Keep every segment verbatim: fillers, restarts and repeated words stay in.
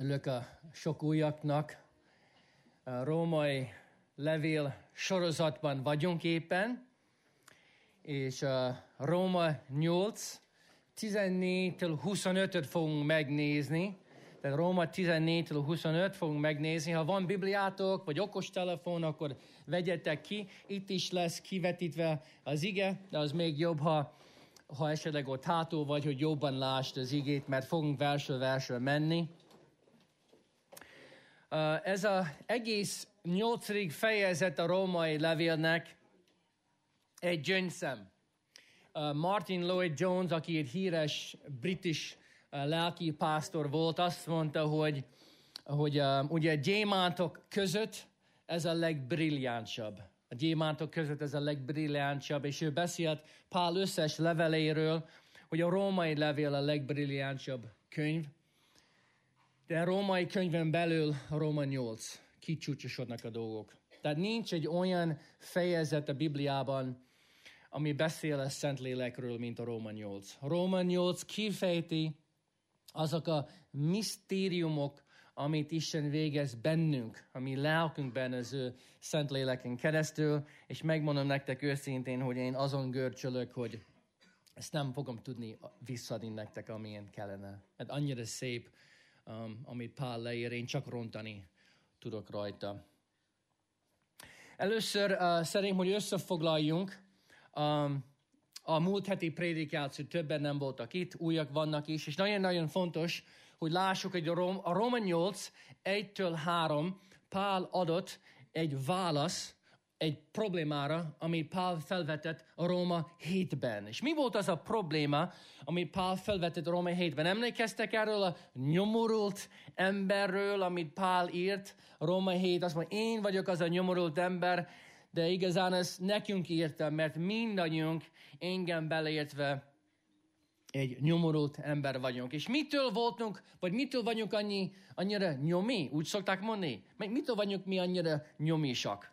Örülök a sok újaknak. A római levél sorozatban vagyunk éppen, és a Róma nyolc, tizennégytől huszonötöt fogunk megnézni. Tehát Róma tizennégytől huszonöt fogunk megnézni. Ha van Bibliátok, vagy okostelefon, akkor vegyetek ki. Itt is lesz kivetítve az ige, de az még jobb, ha, ha esetleg ott hátul vagy, hogy jobban lásd az igét, mert fogunk versről versről menni. Ez az egész nyolcadik fejezet a római levélnek egy gyöngyszem. Martin Lloyd-Jones, aki egy híres british lelki pásztor volt, azt mondta, hogy, hogy uh, ugye a gyémántok között ez a legbrilliánsabb. A gyémántok között ez a legbrilliánsabb, és ő beszélt Pál összes leveléről, hogy a római levél a legbrilliánsabb könyv. De a római könyvön belül a Róma nyolc kicsúcsosodnak a dolgok. Tehát nincs egy olyan fejezet a Bibliában, ami beszél a Szentlélekről, mint a Róma nyolc. A Róma nyolc kifejti azok a misztériumok, amit Isten végez bennünk, ami lelkünkben az ő Szentléleken keresztül, és megmondom nektek őszintén, hogy én azon görcsölök, hogy ezt nem fogom tudni visszadni nektek, amilyen kellene. Hát annyira szép, um, amit Pál leír, én csak rontani tudok rajta. Először uh, szeretném, hogy összefoglaljunk. Um, a múlt heti prédikáció, többen nem voltak itt, újak vannak is, és nagyon-nagyon fontos, hogy lássuk, hogy a, Róm, a Róma nyolc, egytől három Pál adott egy válasz egy problémára, amit Pál felvetett a Róma hétben. És mi volt az a probléma, amit Pál felvetett a Róma hétben? Emlékeztek erről a nyomorult emberről, amit Pál írt? A Róma hét azt mondja, én vagyok az a nyomorult ember, de igazán ezt nekünk írtam, mert mindannyiunk, engem beleértve, egy nyomorult ember vagyunk. És mitől voltunk, vagy mitől vagyunk annyi, annyira nyomi? Úgy szokták mondani? Meg mitől vagyunk mi annyira nyomisak?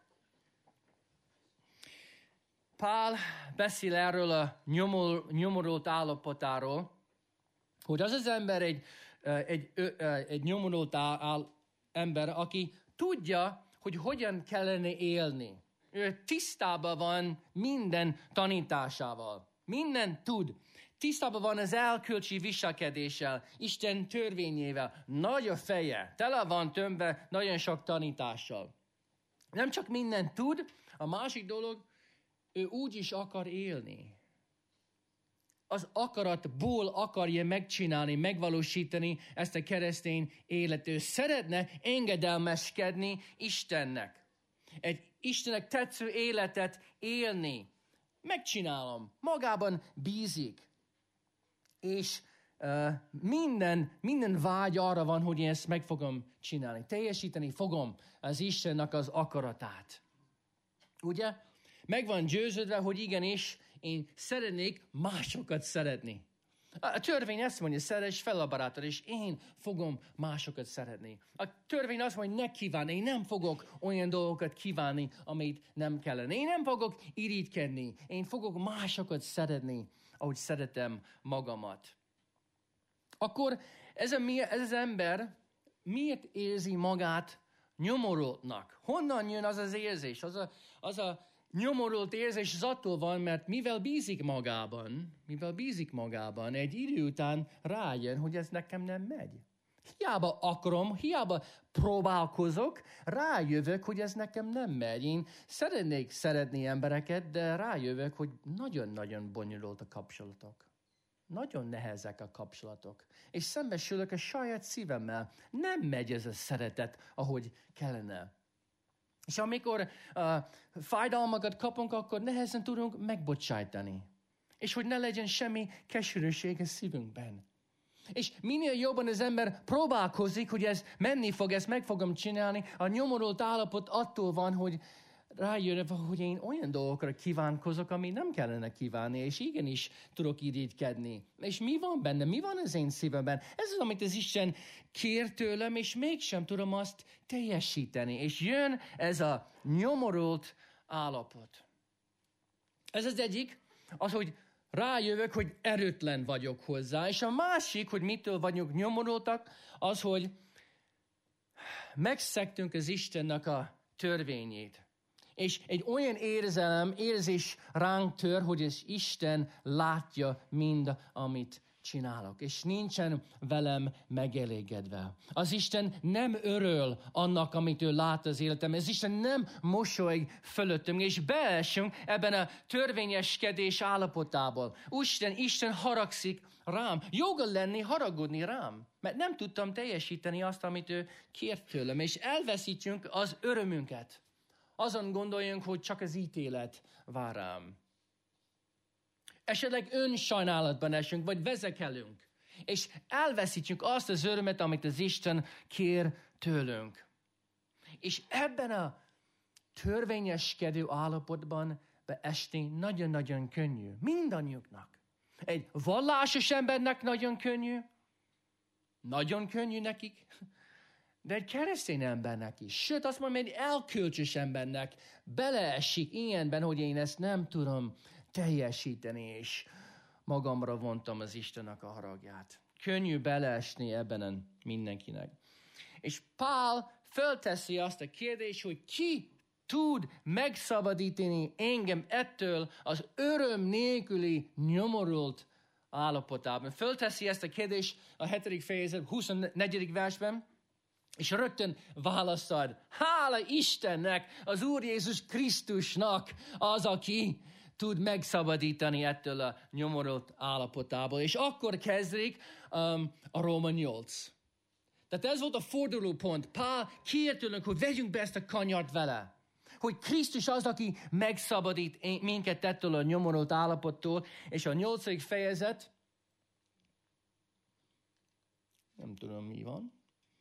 Pál beszél erről a nyomor, nyomorult állapotáról, hogy az az ember egy, egy, egy nyomorult áll, ember, aki tudja, hogy hogyan kellene élni. Ő tisztában van minden tanításával. Minden tud. Tisztában van az elkölcsi viselkedéssel, Isten törvényével. Nagy a feje, tele van tömve nagyon sok tanítással. Nem csak minden tud, a másik dolog, ő úgy is akar élni. Az akaratból akarja megcsinálni, megvalósítani ezt a keresztény életet. Ő szeretne engedelmeskedni Istennek. Egy Istennek tetsző életet élni. Megcsinálom. Magában bízik. És uh, minden, minden vágy arra van, hogy én ezt meg fogom csinálni. Teljesíteni fogom az Istennek az akaratát. Ugye? Meg van győződve, hogy igenis, én szeretnék másokat szeretni. A törvény azt mondja, szeress fel a barátod, és én fogom másokat szeretni. A törvény azt mondja, ne kívánni, én nem fogok olyan dolgokat kívánni, amit nem kellene. Én nem fogok irigykedni, én fogok másokat szeretni, ahogy szeretem magamat. Akkor ez, a, ez az ember miért érzi magát nyomorultnak? Honnan jön az az érzés? Az a, az a nyomorult érzés az attól van, mert mivel bízik magában, mivel bízik magában, egy idő után rájön, hogy ez nekem nem megy. Hiába akarom, hiába próbálkozok, rájövök, hogy ez nekem nem megy. Én szeretnék szeretni embereket, de rájövök, hogy nagyon-nagyon bonyolult a kapcsolatok. Nagyon nehezek a kapcsolatok. És szembesülök a saját szívemmel. Nem megy ez a szeretet, ahogy kellene. És amikor uh, fájdalmakat kapunk, akkor nehezen tudunk megbocsájtani. És hogy ne legyen semmi keserűség a szívünkben. És minél jobban az ember próbálkozik, hogy ez menni fog, ezt meg fogom csinálni, a nyomorult állapot attól van, hogy rájön, hogy én olyan dolgokra kívánkozok, ami nem kellene kívánni, és igenis tudok irigykedni. És mi van benne? Mi van az én szívemben? Ez az, amit az Isten kér tőlem, és mégsem tudom azt teljesíteni. És jön ez a nyomorult állapot. Ez az egyik, az, hogy rájövök, hogy erőtlen vagyok hozzá. És a másik, hogy mitől vagyunk nyomorultak, az, hogy megszegtünk az Istennek a törvényét. És egy olyan érzelem, érzés ránk tör, hogy az Isten látja mind, amit csinálok. És nincsen velem megelégedve. Az Isten nem örül annak, amit ő lát az életem. Az Isten nem mosolyog fölöttünk, és beesünk ebben a törvényeskedés állapotából. Isten, Isten haragszik rám. Joga lenni, haragudni rám. Mert nem tudtam teljesíteni azt, amit ő kért tőlem. És elveszítjünk az örömünket. Azon gondoljunk, hogy csak az ítélet vár rám. Esetleg önsajnálatban esünk, vagy vezekelünk. És elveszítjük azt az örömet, amit az Isten kér tőlünk. És ebben a törvényeskedő állapotban beesni nagyon-nagyon könnyű. Mindannyiuknak. Egy vallásos embernek nagyon könnyű. Nagyon könnyű nekik. De egy keresztény embernek is. Sőt, azt mondom, egy elkölcsös embernek beleesik ilyenben, hogy én ezt nem tudom teljesíteni, és magamra vontam az Istennek a haragját. Könnyű beleesni ebben mindenkinek. És Pál fölteszi azt a kérdést, hogy ki tud megszabadítani engem ettől az öröm nélküli nyomorult állapotában. Fölteszi ezt a kérdést a hetedik fejezet huszonnegyedik versben, és rögtön válaszad, hála Istennek, az Úr Jézus Krisztusnak az, aki tud megszabadítani ettől a nyomorult állapotából. És akkor kezdik um, a Róma nyolc. Tehát ez volt a fordulópont. Pál kért tőlünk, hogy vegyünk be ezt a kanyart vele. Hogy Krisztus az, aki megszabadít minket ettől a nyomorult állapottól. És a nyolcadik fejezet, nem tudom mi van.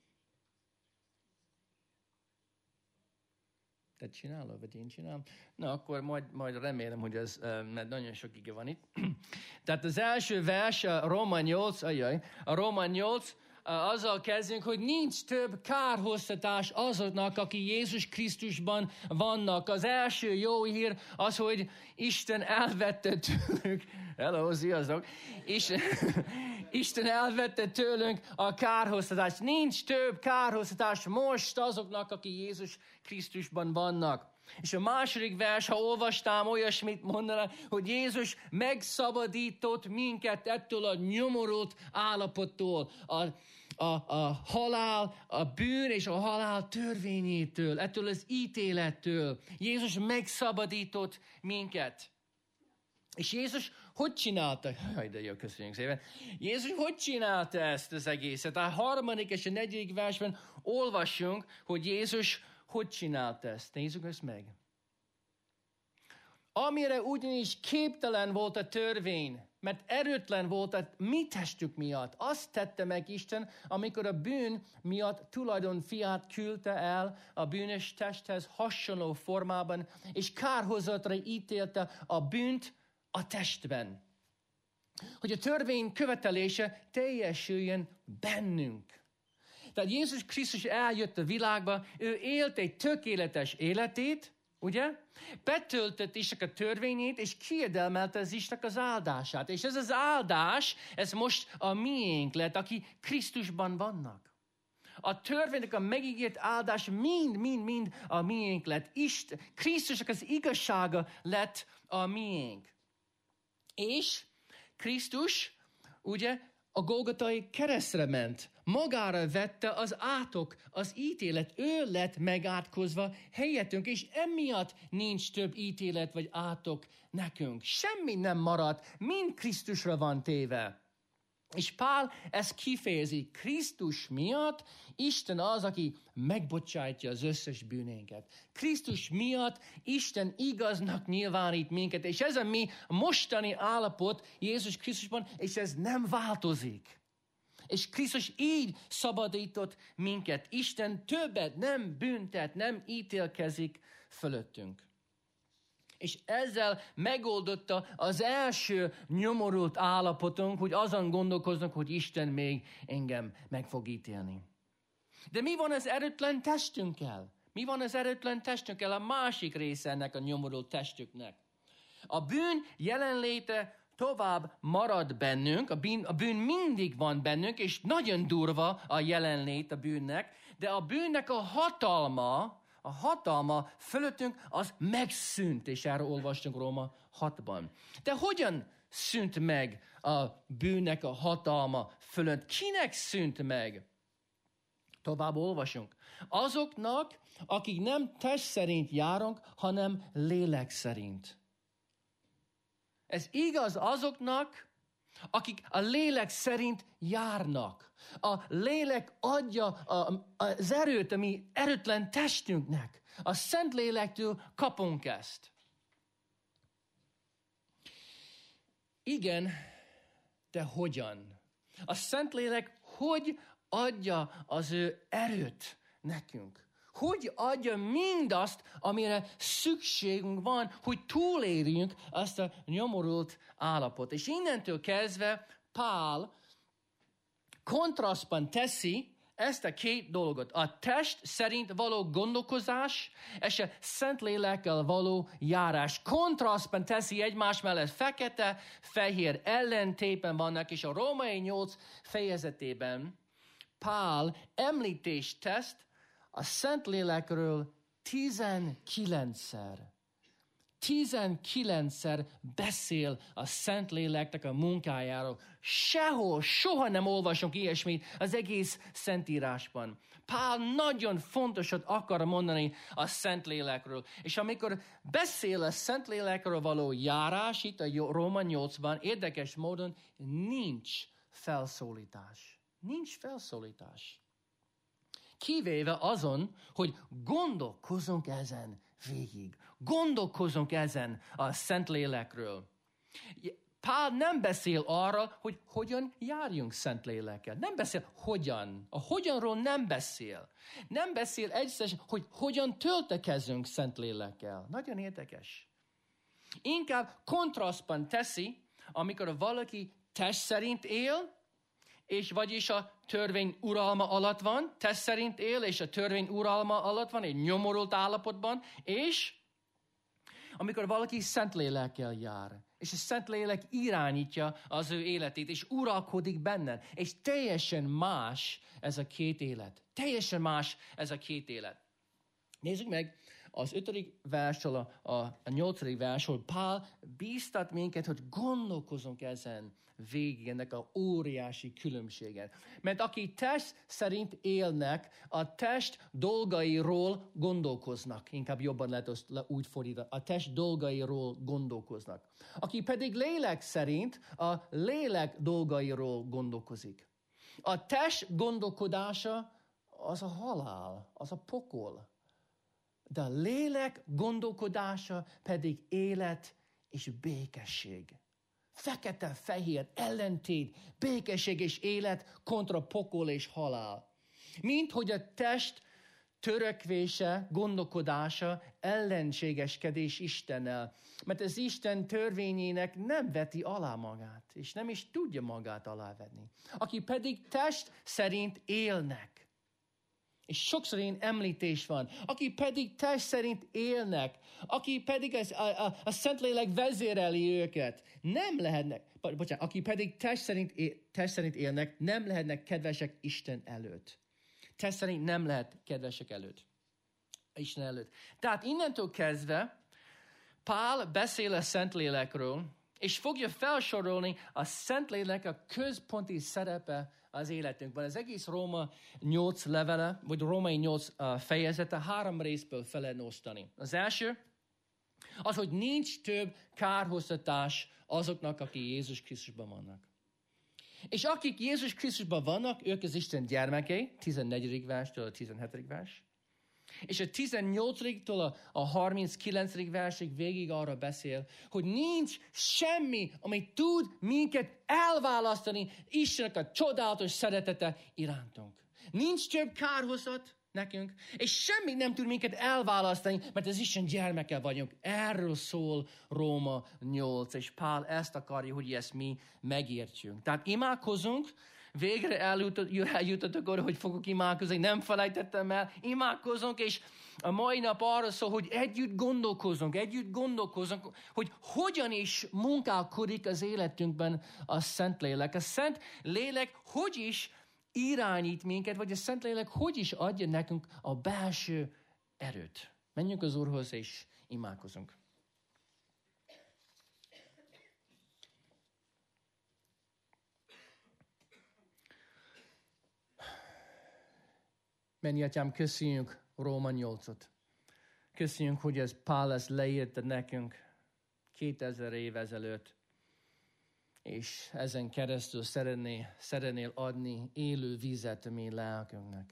Te csinálod, vagy én csinálom? Na, akkor majd, majd remélem, hogy ez, mert nagyon sok ige van itt. Tehát az első vers, a Róma nyolc, ajaj, a Róma nyolc, azzal kezdünk, hogy nincs több kárhoztatás azoknak, akik Jézus Krisztusban vannak. Az első jó hír az, hogy Isten elvette tőlünk, hello, sziasztok, Isten, Isten elvette tőlünk a kárhoztatást. Nincs több kárhoztatás most azoknak, akik Jézus Krisztusban vannak. És a második vers, ha olvastám, olyasmit mondaná, hogy Jézus megszabadított minket ettől a nyomorult állapottól, a, a, a halál, a bűn és a halál törvényétől, ettől az ítélettől. Jézus megszabadított minket. És Jézus hogy csinálta? Jaj, de jó, köszönjük szépen. Jézus hogy csinálta ezt az egészet? A harmadik és a negyedik versben olvassunk, hogy Jézus hogy csinálta ezt? Nézzük ezt meg. Amire ugyanis képtelen volt a törvény, mert erőtlen volt a mi testük miatt. Azt tette meg Isten, amikor a bűn miatt tulajdon fiát küldte el a bűnös testhez hasonló formában, és kárhozatra ítélte a bűnt a testben. Hogy a törvény követelése teljesüljön bennünk. Tehát Jézus Krisztus eljött a világba, ő élt egy tökéletes életét, ugye? Betöltött Istennek a törvényét, és kiérdemelte az Istennek az áldását. És ez az áldás, ez most a miénk lett, aki Krisztusban vannak. A törvénynek a megígért áldás mind, mind, mind a miénk lett. Isten, Krisztusnak az igazsága lett a miénk. És Krisztus, ugye, a Golgotai keresztre ment. Magára vette az átok, az ítélet. Ő lett megátkozva helyettünk, és emiatt nincs több ítélet vagy átok nekünk. Semmi nem maradt, mind Krisztusra van téve. És Pál ezt kifejezi. Krisztus miatt Isten az, aki megbocsátja az összes bűnénket. Krisztus miatt Isten igaznak nyilvánít minket, és ez a mi mostani állapot Jézus Krisztusban, és ez nem változik. És Krisztus így szabadított minket. Isten többet nem büntet, nem ítélkezik fölöttünk. És ezzel megoldotta az első nyomorult állapotunk, hogy azon gondolkoznak, hogy Isten még engem meg fog ítélni. De mi van az erőtlen testünkkel? Mi van az erőtlen testünkkel? A másik része ennek a nyomorult testüknek. A bűn jelenléte tovább marad bennünk, a bűn, a bűn mindig van bennünk, és nagyon durva a jelenlét a bűnnek, de a bűnnek a hatalma, a hatalma fölöttünk az megszűnt, és erről olvastunk Róma hatban. De hogyan szűnt meg a bűnnek a hatalma fölött? Kinek szűnt meg? Tovább olvasunk. Azoknak, akik nem test szerint járunk, hanem lélek szerint. Ez igaz azoknak, akik a lélek szerint járnak. A lélek adja az erőt, ami erőtlen testünknek. A Szent Lélektől kapunk ezt. Igen, de hogyan? A Szentlélek hogy adja az ő erőt nekünk? Hogy adja mindazt, amire szükségünk van, hogy túlérjünk azt a nyomorult állapot. És innentől kezdve Pál kontrasztban teszi ezt a két dolgot. A test szerint való gondolkozás, és a Szentlélekkel való járás. Kontrasztban teszi egymás mellett, fekete, fehér ellentétben vannak, és a Római nyolc fejezetében Pál említést tesz a Szentlélekről tizenkilencszer. Tizenkilencszer beszél a Szentléleknek a munkájáról. Sehol, soha nem olvasunk ilyesmit az egész Szentírásban. Pál nagyon fontosat akar mondani a Szentlélekről. És amikor beszél a Szentlélekről való járás, itt a Róma nyolcban, érdekes módon nincs felszólítás. Nincs felszólítás. Kivéve azon, hogy gondolkozunk ezen végig. Gondolkozunk ezen a Szentlélekről. Pál nem beszél arra, hogy hogyan járjunk Szentlélekkel. Nem beszél hogyan. A hogyanról nem beszél. Nem beszél egyszer, hogy hogyan töltekezünk Szentlélekkel. Nagyon érdekes. Inkább kontrasztban teszi, amikor valaki test szerint él, és vagyis a törvény uralma alatt van, test szerint él, és a törvény uralma alatt van, egy nyomorult állapotban, és amikor valaki Szentlélekkel jár, és a Szentlélek irányítja az ő életét, és uralkodik benne, és teljesen más ez a két élet. Teljesen más ez a két élet. Nézzük meg az ötödik versről, a, a, a nyolcadik versről. Pál bíztat minket, hogy gondolkozunk ezen végig, ennek a óriási különbségen. Mert aki test szerint élnek, a test dolgairól gondolkoznak. Inkább jobban lehet azt úgy fordítani. A test dolgairól gondolkoznak. Aki pedig lélek szerint, a lélek dolgairól gondolkozik. A test gondolkodása az a halál, az a pokol. De a lélek gondolkodása pedig élet és békesség. Fekete-fehér ellentét, békesség és élet kontra pokol és halál. Mint hogy a test törekvése, gondolkodása ellenségeskedés Istennel. Mert az Isten törvényének nem veti alá magát, és nem is tudja magát alávenni. Aki pedig test szerint élnek. És sokszor ilyen említés van. Aki pedig test szerint élnek, aki pedig az, a, a, a Szentlélek vezéreli őket, nem lehetnek, bocsánat, aki pedig test szerint, él, test szerint élnek, nem lehetnek kedvesek Isten előtt. Test szerint nem lehet kedvesek előtt. Isten előtt. Tehát innentől kezdve Pál beszél a Szentlélekről, és fogja felsorolni a Szentlélek a központi szerepe az életünkben. Az egész Róma nyolc levele, vagy Római nyolc fejezete három részből fel lehet osztani. Az első, az, hogy nincs több kárhoztatás azoknak, akik Jézus Krisztusban vannak. És akik Jézus Krisztusban vannak, ők az Isten gyermekei, tizennegyedik verstől a tizenhetedik vers. És a tizennyolcadiktól a, a harminckilencedik versig végig arra beszél, hogy nincs semmi, ami tud minket elválasztani Istennek a csodálatos szeretete irántunk. Nincs több kárhozat nekünk, és semmi nem tud minket elválasztani, mert az Isten gyermeke vagyunk. Erről szól Róma nyolc, és Pál ezt akarja, hogy ezt mi megértsünk. Tehát imádkozunk, végre eljutottak oda, hogy fogok imádkozni, nem felejtettem el, imádkozunk, és a mai nap arra szól, hogy együtt gondolkozunk, együtt gondolkozunk, hogy hogyan is munkálkodik az életünkben a Szentlélek. A Szentlélek hogy is irányít minket, vagy a Szentlélek hogy is adja nekünk a belső erőt. Menjünk az Úrhoz, és imádkozunk. Menj, Atyám, köszönjük Róma nyolcot. Köszönjük, hogy ez Pál ezt leírta nekünk kétezer év ezelőtt, és ezen keresztül szeretné, szeretnél adni élő vizet a mi lelkünknek.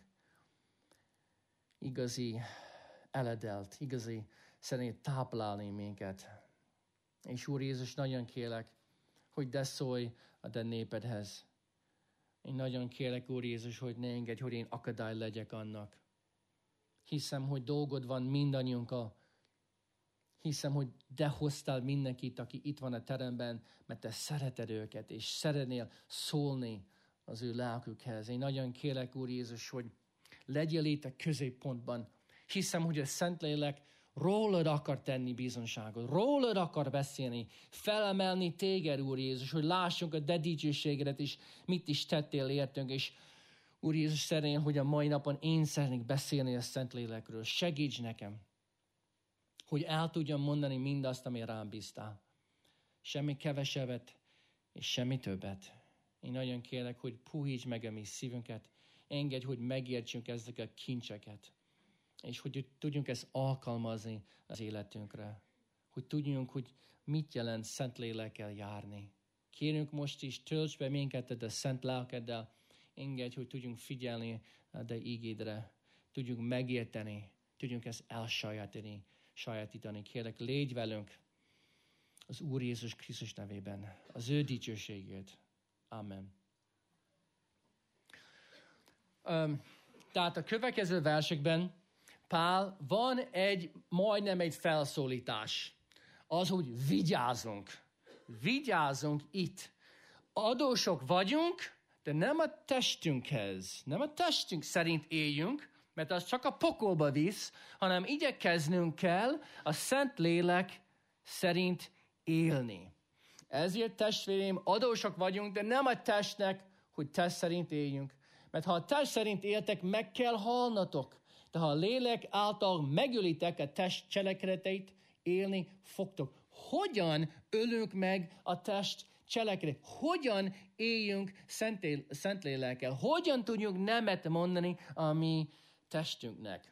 Igazi eledelt, igazi szeretnél táplálni minket. És Úr Jézus, nagyon kérlek, hogy de szólj a te népedhez. Én nagyon kérlek, Úr Jézus, hogy ne engedj, hogy én akadály legyek annak. Hiszem, hogy dolgod van mindannyiunkkal. Hiszem, hogy te hoztál mindenkit, aki itt van a teremben, mert te szereted őket, és szeretnél szólni az ő lelkükhez. Én nagyon kérlek, Úr Jézus, hogy legyél itt a középpontban. Hiszem, hogy a Szentlélek rólad akar tenni bizonságot, rólad akar beszélni, felemelni téged, Úr Jézus, hogy lássunk a te dicsőségedet, és mit is tettél értünk, és Úr Jézus, szeretném, hogy a mai napon én szeretnék beszélni a Szentlélekről. Segíts nekem, hogy el tudjam mondani mindazt, ami rám bíztál. Semmi kevesebbet, és semmi többet. Én nagyon kérlek, hogy puhíts meg a mi szívünket, engedj, hogy megértsünk ezeket a kincseket, és hogy tudjunk ezt alkalmazni az életünkre. Hogy tudjunk, hogy mit jelent Szentlélekkel járni. Kérünk most is, tölts be minket a szent lelkeddel, engedj, hogy tudjunk figyelni a te ígédre, tudjunk megérteni, tudjunk ezt elsajátítani. sajátítani. Kérlek, légy velünk az Úr Jézus Krisztus nevében, az ő dicsőségét. Amen. Um, tehát a következő versekben Pál van egy, majdnem egy felszólítás. Az, hogy vigyázzunk. Vigyázzunk itt. Adósok vagyunk, de nem a testünkhez, nem a testünk szerint éljünk, mert az csak a pokolba visz, hanem igyekeznünk kell a Szentlélek szerint élni. Ezért, testvéreim, adósok vagyunk, de nem a testnek, hogy test szerint éljünk. Mert ha a test szerint éltek, meg kell halnatok. De ha a lélek által megölitek a test cselekedeteit, élni fogtok. Hogyan ölünk meg a test cselekedet? Hogyan éljünk Szentlélekkel? Hogyan tudjuk nemet mondani a mi testünknek?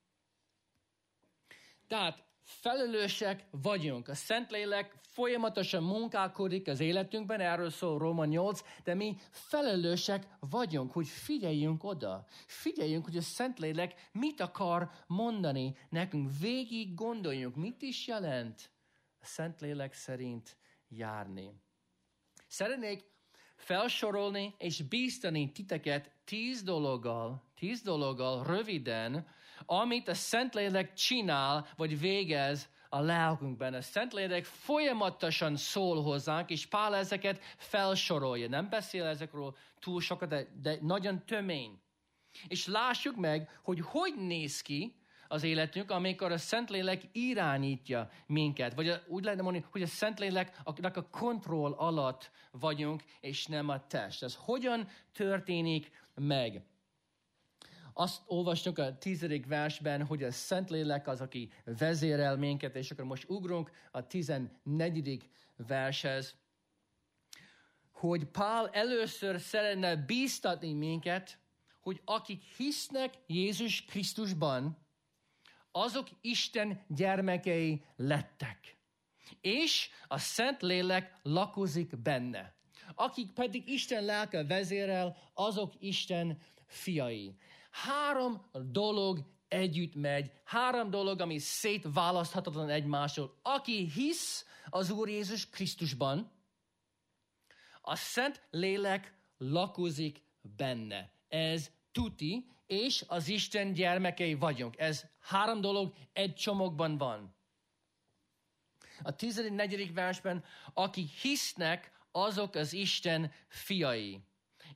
Tehát felelősek vagyunk. A Szentlélek folyamatosan munkálkodik az életünkben, erről szól Róma nyolc, de mi felelősek vagyunk, hogy figyeljünk oda. Figyeljünk, hogy a Szentlélek mit akar mondani nekünk. Végig gondoljunk, mit is jelent a Szentlélek szerint járni. Szeretnék felsorolni és bíztani titeket tíz dologgal, tíz dologgal röviden, amit a Szentlélek csinál, vagy végez a lelkünkben. A Szentlélek folyamatosan szól hozzánk, és Pál ezeket felsorolja. Nem beszél ezekről túl sokat, de, de nagyon tömény. És lássuk meg, hogy hogy néz ki az életünk, amikor a Szentlélek irányítja minket. Vagy úgy lehetne mondani, hogy a Szentléleknek a kontroll alatt vagyunk, és nem a test. Ez hogyan történik meg? Azt olvastunk a tizedik versben, hogy a Szentlélek az, aki vezérel minket, és akkor most ugrunk a tizennegyedik vershez, hogy Pál először szeretne bíztatni minket, hogy akik hisznek Jézus Krisztusban, azok Isten gyermekei lettek. És a Szentlélek lakozik benne. Akik pedig Isten lelke vezérel, azok Isten fiai. Három dolog együtt megy. Három dolog, ami szétválaszthatatlan egymástól. Aki hisz az Úr Jézus Krisztusban, a Szent Lélek lakozik benne. Ez tuti, és az Isten gyermekei vagyunk. Ez három dolog egy csomagban van. A tizennegyedik versben, akik hisznek, azok az Isten fiai.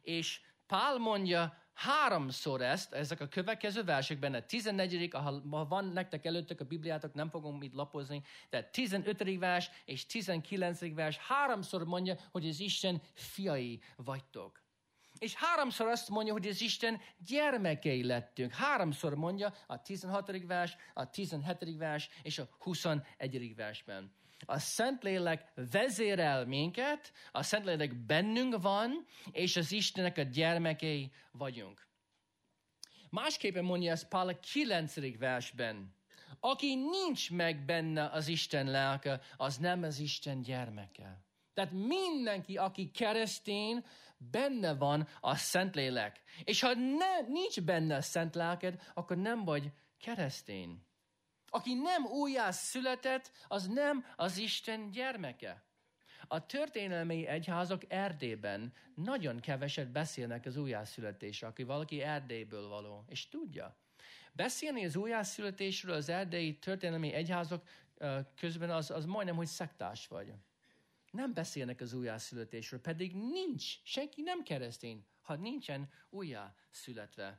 és Pál mondja háromszor ezt, ezek a következő versekben, a tizennegyedik, ha van nektek előttök a Bibliátok, nem fogom itt lapozni, de tizenötödik vers és tizenkilencedik vers háromszor mondja, hogy az Isten fiai vagytok. És háromszor azt mondja, hogy az Isten gyermekei lettünk. Háromszor mondja a tizenhatodik vers, a tizenhetedik vers és a huszonegyedik versben. A Szentlélek vezérel minket, a Szentlélek bennünk van, és az Istennek a gyermekei vagyunk. Másképpen mondja ezt Pál a kilencedik versben. Aki nincs meg benne az Isten lelke, az nem az Isten gyermeke. Tehát mindenki, aki keresztény, benne van a Szentlélek. És ha ne, nincs benne a Szent Lelked, akkor nem vagy keresztény. Aki nem újjá született, az nem az Isten gyermeke. A történelmi egyházak Erdélyben nagyon keveset beszélnek az újjászületésről, aki valaki Erdélyből való, és tudja. Beszélni az újjászületésről az erdélyi történelmi egyházak közben az, az majdnem, hogy szektás vagy. Nem beszélnek az újjászületésről, pedig nincs, senki nem keresztény, ha nincsen újjászületve.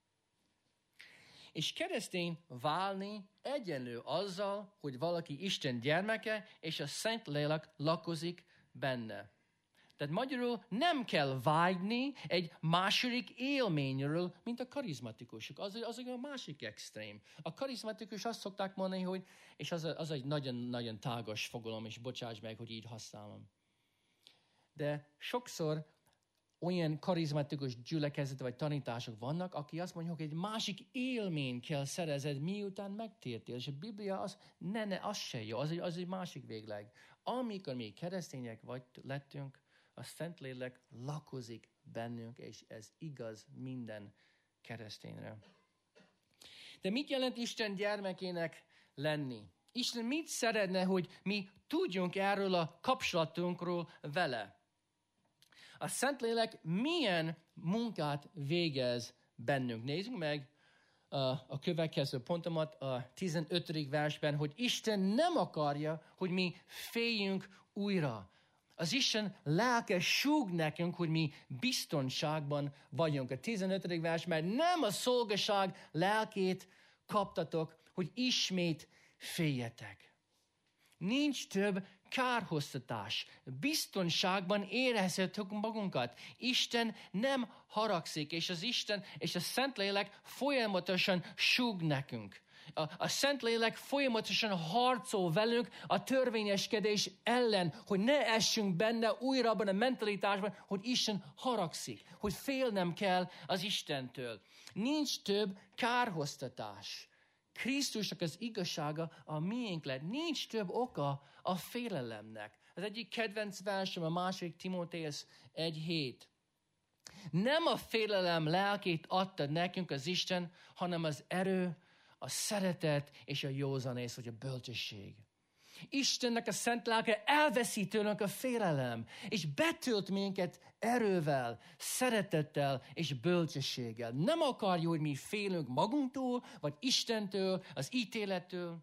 És keresztény válni egyenlő azzal, hogy valaki Isten gyermeke, és a Szentlélek lakozik benne. Tehát magyarul nem kell vágyni egy második élményről, mint a karizmatikusok. Az, az a másik extrém. A karizmatikus azt szokták mondani, hogy, és az, az egy nagyon-nagyon tágas fogalom, és bocsáss meg, hogy így használom. De sokszor olyan karizmatikus gyülekezet vagy tanítások vannak, aki azt mondja, hogy egy másik élmény kell szerezed, miután megtértél. És a Biblia az, ne, ne, az se jó, az egy, az egy másik végleg. Amikor mi keresztények vagy, lettünk, a Szentlélek lakozik bennünk, és ez igaz minden keresztényre. De mit jelent Isten gyermekének lenni? Isten mit szeretne, hogy mi tudjunk erről a kapcsolatunkról vele? A Szentlélek milyen munkát végez bennünk? Nézzük meg a, a következő pontomat a tizenötödik versben, hogy Isten nem akarja, hogy mi féljünk újra. Az Isten lelke súg nekünk, hogy mi biztonságban vagyunk. A tizenötödik vers, mert nem a szolgaság lelkét kaptatok, hogy ismét féljetek. Nincs több kárhoztatás. Biztonságban érezhetjük magunkat. Isten nem haragszik, és az Isten és a Szentlélek folyamatosan súg nekünk. A, a Szentlélek folyamatosan harcol velünk a törvényeskedés ellen, hogy ne essünk benne újra abban a mentalitásban, hogy Isten haragszik, hogy félnem kell az Istentől. Nincs több kárhoztatás. Krisztusnak az igazsága a miénk lett. Nincs több oka a félelemnek. Az egyik kedvenc versem, a másik Timóteus egy hét. Nem a félelem lelkét adta nekünk az Isten, hanem az erő, a szeretet és a józanész, vagy a bölcsesség. Istennek a szent lelke elveszi tőlünk a félelem, és betölt minket erővel, szeretettel és bölcsességgel. Nem akarja, hogy mi félünk magunktól, vagy Istentől, az ítélettől.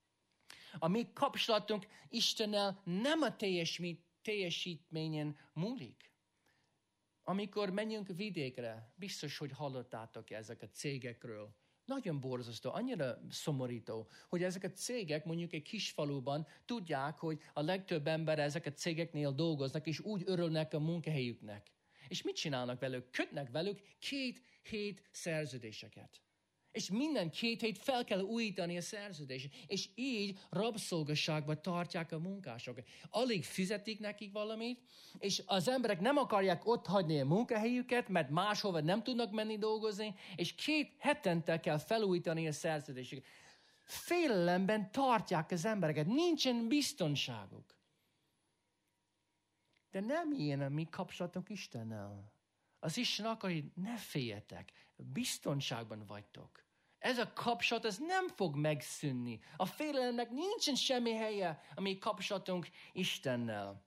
A mi kapcsolatunk Istennel nem a teljesítményen múlik. Amikor menjünk vidékre, biztos, hogy hallottátok ezek a cégekről. Nagyon borzasztó, annyira szomorító, hogy ezek a cégek mondjuk egy kis faluban tudják, hogy a legtöbb ember ezek a cégeknél dolgoznak, és úgy örülnek a munkahelyüknek. És mit csinálnak velük? Kötnek velük két hét szerződéseket. És minden két hét fel kell újítani a szerződést. És így rabszolgasságba tartják a munkásokat. Alig fizetik nekik valamit, és az emberek nem akarják ott hagyni a munkahelyüket, mert máshova nem tudnak menni dolgozni, és két hetente kell felújítani a szerződéseket. Félelemben tartják az embereket. Nincsen biztonságuk. De nem ilyen a mi kapcsolatunk Istennel. Az Isten akar, hogy ne féljetek, biztonságban vagytok. Ez a kapcsolat, ez nem fog megszűnni. A félelemnek nincsen semmi helye a mi kapcsolatunk Istennel.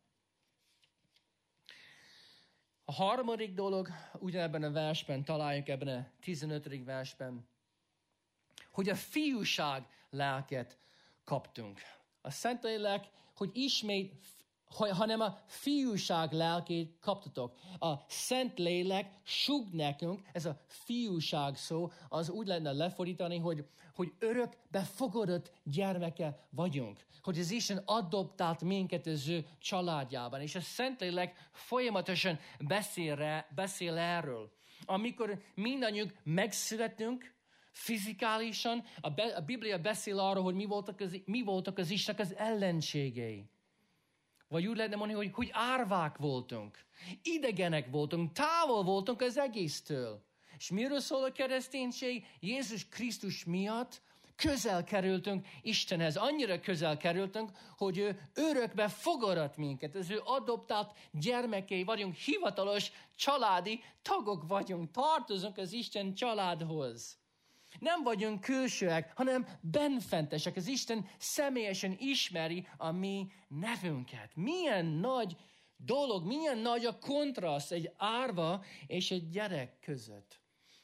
A harmadik dolog, ugyanebben a versben találjuk, ebben a tizenötödik versben, hogy a fiúság lelket kaptunk. A Szentlélek, hogy ismét hanem a fiúság lelkét kaptatok. A Szent Lélek sug nekünk, ez a fiúság szó, az úgy lenne lefordítani, hogy, hogy örökbe fogadott gyermeke vagyunk. Hogy az Isten adoptált minket az ő családjában. És a Szent Lélek folyamatosan beszél, rá, beszél erről. Amikor mindannyiunk megszületünk, fizikálisan, a, Be, a Biblia beszél arról, hogy mi voltak az, mi voltak az Istennek az ellenségei. Vagy úgy lehetne mondani, hogy, hogy árvák voltunk, idegenek voltunk, távol voltunk az egésztől. És miről szól a kereszténység? Jézus Krisztus miatt közel kerültünk Istenhez. Annyira közel kerültünk, hogy ő örökbe fogadat minket. Az ő adoptált gyermekei vagyunk, hivatalos családi tagok vagyunk, tartozunk az Isten családhoz. Nem vagyunk külsőek, hanem benfentesek. Az Isten személyesen ismeri a mi nevünket. Milyen nagy dolog, milyen nagy a kontraszt egy árva és egy gyerek között.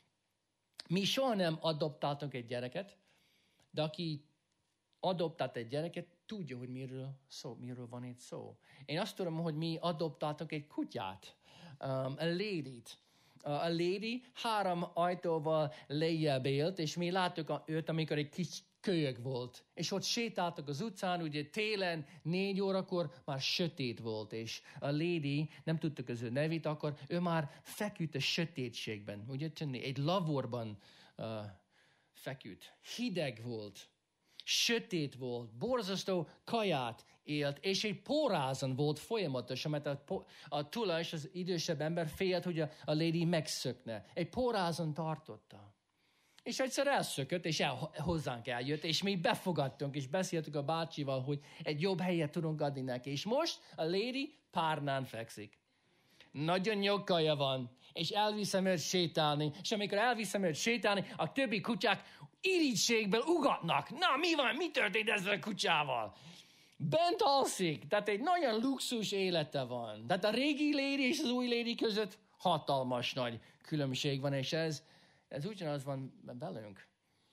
Mi soha nem adoptáltunk egy gyereket, de aki adoptált egy gyereket, tudja, hogy miről, szó, miről van itt szó. Én azt tudom, hogy mi adoptáltunk egy kutyát, um, a Lady-t. A Lady három ajtóval lejjebb élt, és mi láttuk őt, amikor egy kis kölyök volt. És ott sétáltak az utcán, ugye télen négy órakor már sötét volt, és a Lady, nem tudtuk az ő nevét, akkor ő már feküdt a sötétségben. Ugye egy lavorban uh, feküdt. Hideg volt, sötét volt, borzasztó kaját élt, és egy pórázon volt folyamatosan, mert a, a tulajs, az idősebb ember félt, hogy a, a Lady megszökne. Egy pórázon tartotta. És egyszer elszökött, és el, hozzánk eljött, és mi befogadtunk, és beszéltük a bácsival, hogy egy jobb helyet tudunk adni neki. És most a Lady párnán fekszik. Nagyon jó kaja van, és elviszem őt sétálni, és amikor elviszem őt sétálni, a többi kutyák irítségből ugatnak. Na, mi van? Mi történt ezzel a kutyával? Bent alszik, tehát egy nagyon luxus élete van. Tehát a régi Lady és az új Lady között hatalmas nagy különbség van, és ez, ez ugyanaz van velünk.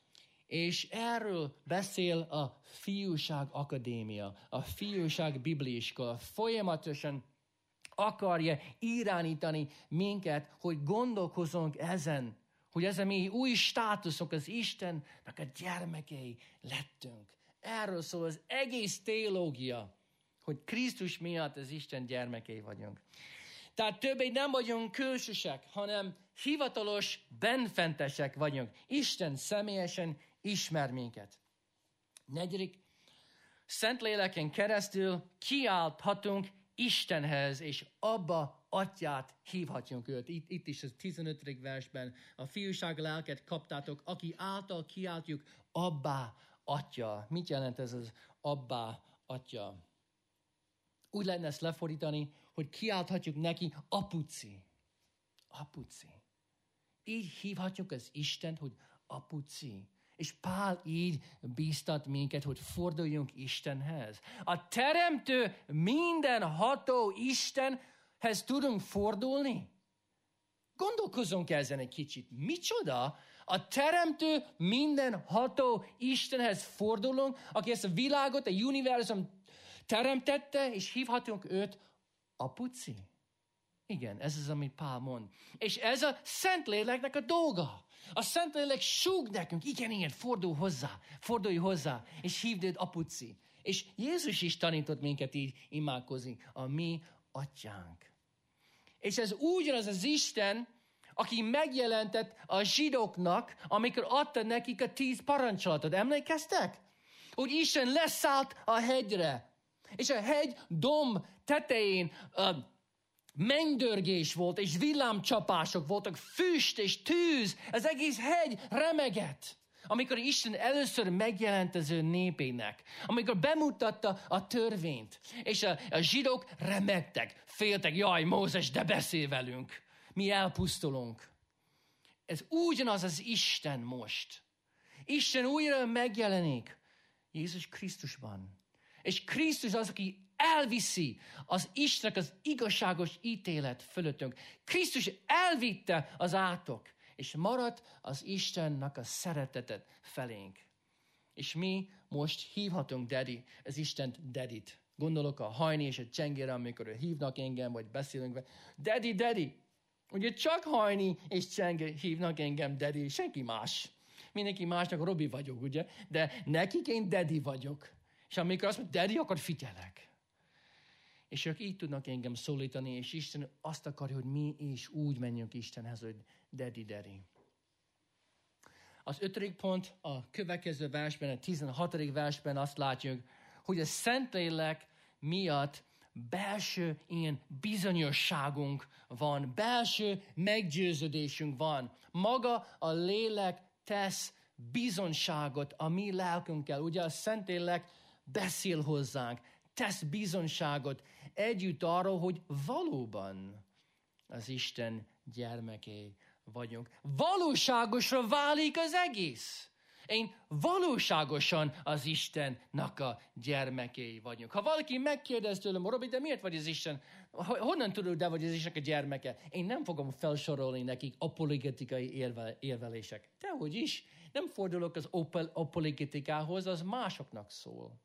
És erről beszél a Fiúság Akadémia, a Fiúság Bibliaiskola. Folyamatosan akarja irányítani minket, hogy gondolkozzunk ezen, hogy ez a mi új státuszunk, az Istennek a gyermekei lettünk. Erről szól az egész teológia, hogy Krisztus miatt az Isten gyermekei vagyunk. Tehát többé nem vagyunk külsősek, hanem hivatalos benfentesek vagyunk. Isten személyesen ismer minket. Negyedik, Szentléleken keresztül kiálthatunk Istenhez, és Abba, Atyát hívhatjunk őt. Itt, itt is a tizenötödik versben a fiúság lelket kaptátok, aki által kiáltjuk Abba, Atya. Mit jelent ez az Abba, Atya? Úgy lehetne ezt lefordítani, hogy kiálthatjuk neki apuci. Apuci. Így hívhatjuk az Istent, hogy apuci. És Pál így bíztat minket, hogy forduljunk Istenhez. A teremtő mindenható Istenhez tudunk fordulni? Gondolkozzunk ezen egy kicsit. Micsoda? A teremtő mindenható Istenhez fordulunk, aki ezt a világot, a univerzum teremtette, és hívhatunk őt apuci. Igen, ez az, amit Pál mond. És ez a Szentléleknek a dolga. A Szentlélek súg nekünk, igen, igen, fordulj hozzá, fordulj hozzá, és hívd őt apuci. És Jézus is tanított minket így imádkozni, a mi atyánk. És ez ugyanaz az Isten, aki megjelentett a zsidóknak, amikor adta nekik a tíz parancsolatot. Emlékeztek? Hogy Isten leszállt a hegyre. És a hegy domb tetején uh, mennydörgés volt, és villámcsapások voltak, füst és tűz, az egész hegy remegett. Amikor Isten először megjelent az ő népének, amikor bemutatta a törvényt, és a, a zsidók remegtek, féltek, jaj, Mózes, de beszél velünk, mi elpusztulunk. Ez ugyanaz az Isten most. Isten újra megjelenik Jézus Krisztusban. És Krisztus az, aki elviszi az Istennek az igazságos ítélet fölöttünk. Krisztus elvitte az átok, és maradt az Istennek a szeretetet felénk. És mi most hívhatunk Daddy, az Istent Daddyt. Gondolok a Hajni és a Csengére, amikor hívnak engem, vagy beszélünk vele. Daddy, daddy. Ugye csak Hajni és Csenge hívnak engem daddy, senki más. Mindenki másnak Robi vagyok, ugye? De nekik én daddy vagyok. És amikor azt mondja, daddy, akkor figyelek. És ők így tudnak engem szólítani, és Isten azt akarja, hogy mi is úgy menjünk Istenhez, hogy daddy, daddy. Az ötödik pont a következő versben, a tizenhatodik versben azt látjuk, hogy a Szentlélek miatt belső ilyen bizonyosságunk van, belső meggyőződésünk van. Maga a lélek tesz bizonyságot a mi lelkünkkel. Ugye a Szentlélek beszél hozzánk, tesz bizonyságot együtt arról, hogy valóban az Isten gyermeké vagyunk. Valóságosra válik az egész. Én valóságosan az Istennek a gyermekei vagyunk. Ha valaki megkérdez tőlem, Robi, de miért vagy az Isten? Honnan tudod, de vagy az Istennek a gyermeke? Én nem fogom felsorolni nekik apologetikai érve, érvelések. Dehogy is. Nem fordulok az apologetikához, az másoknak szól.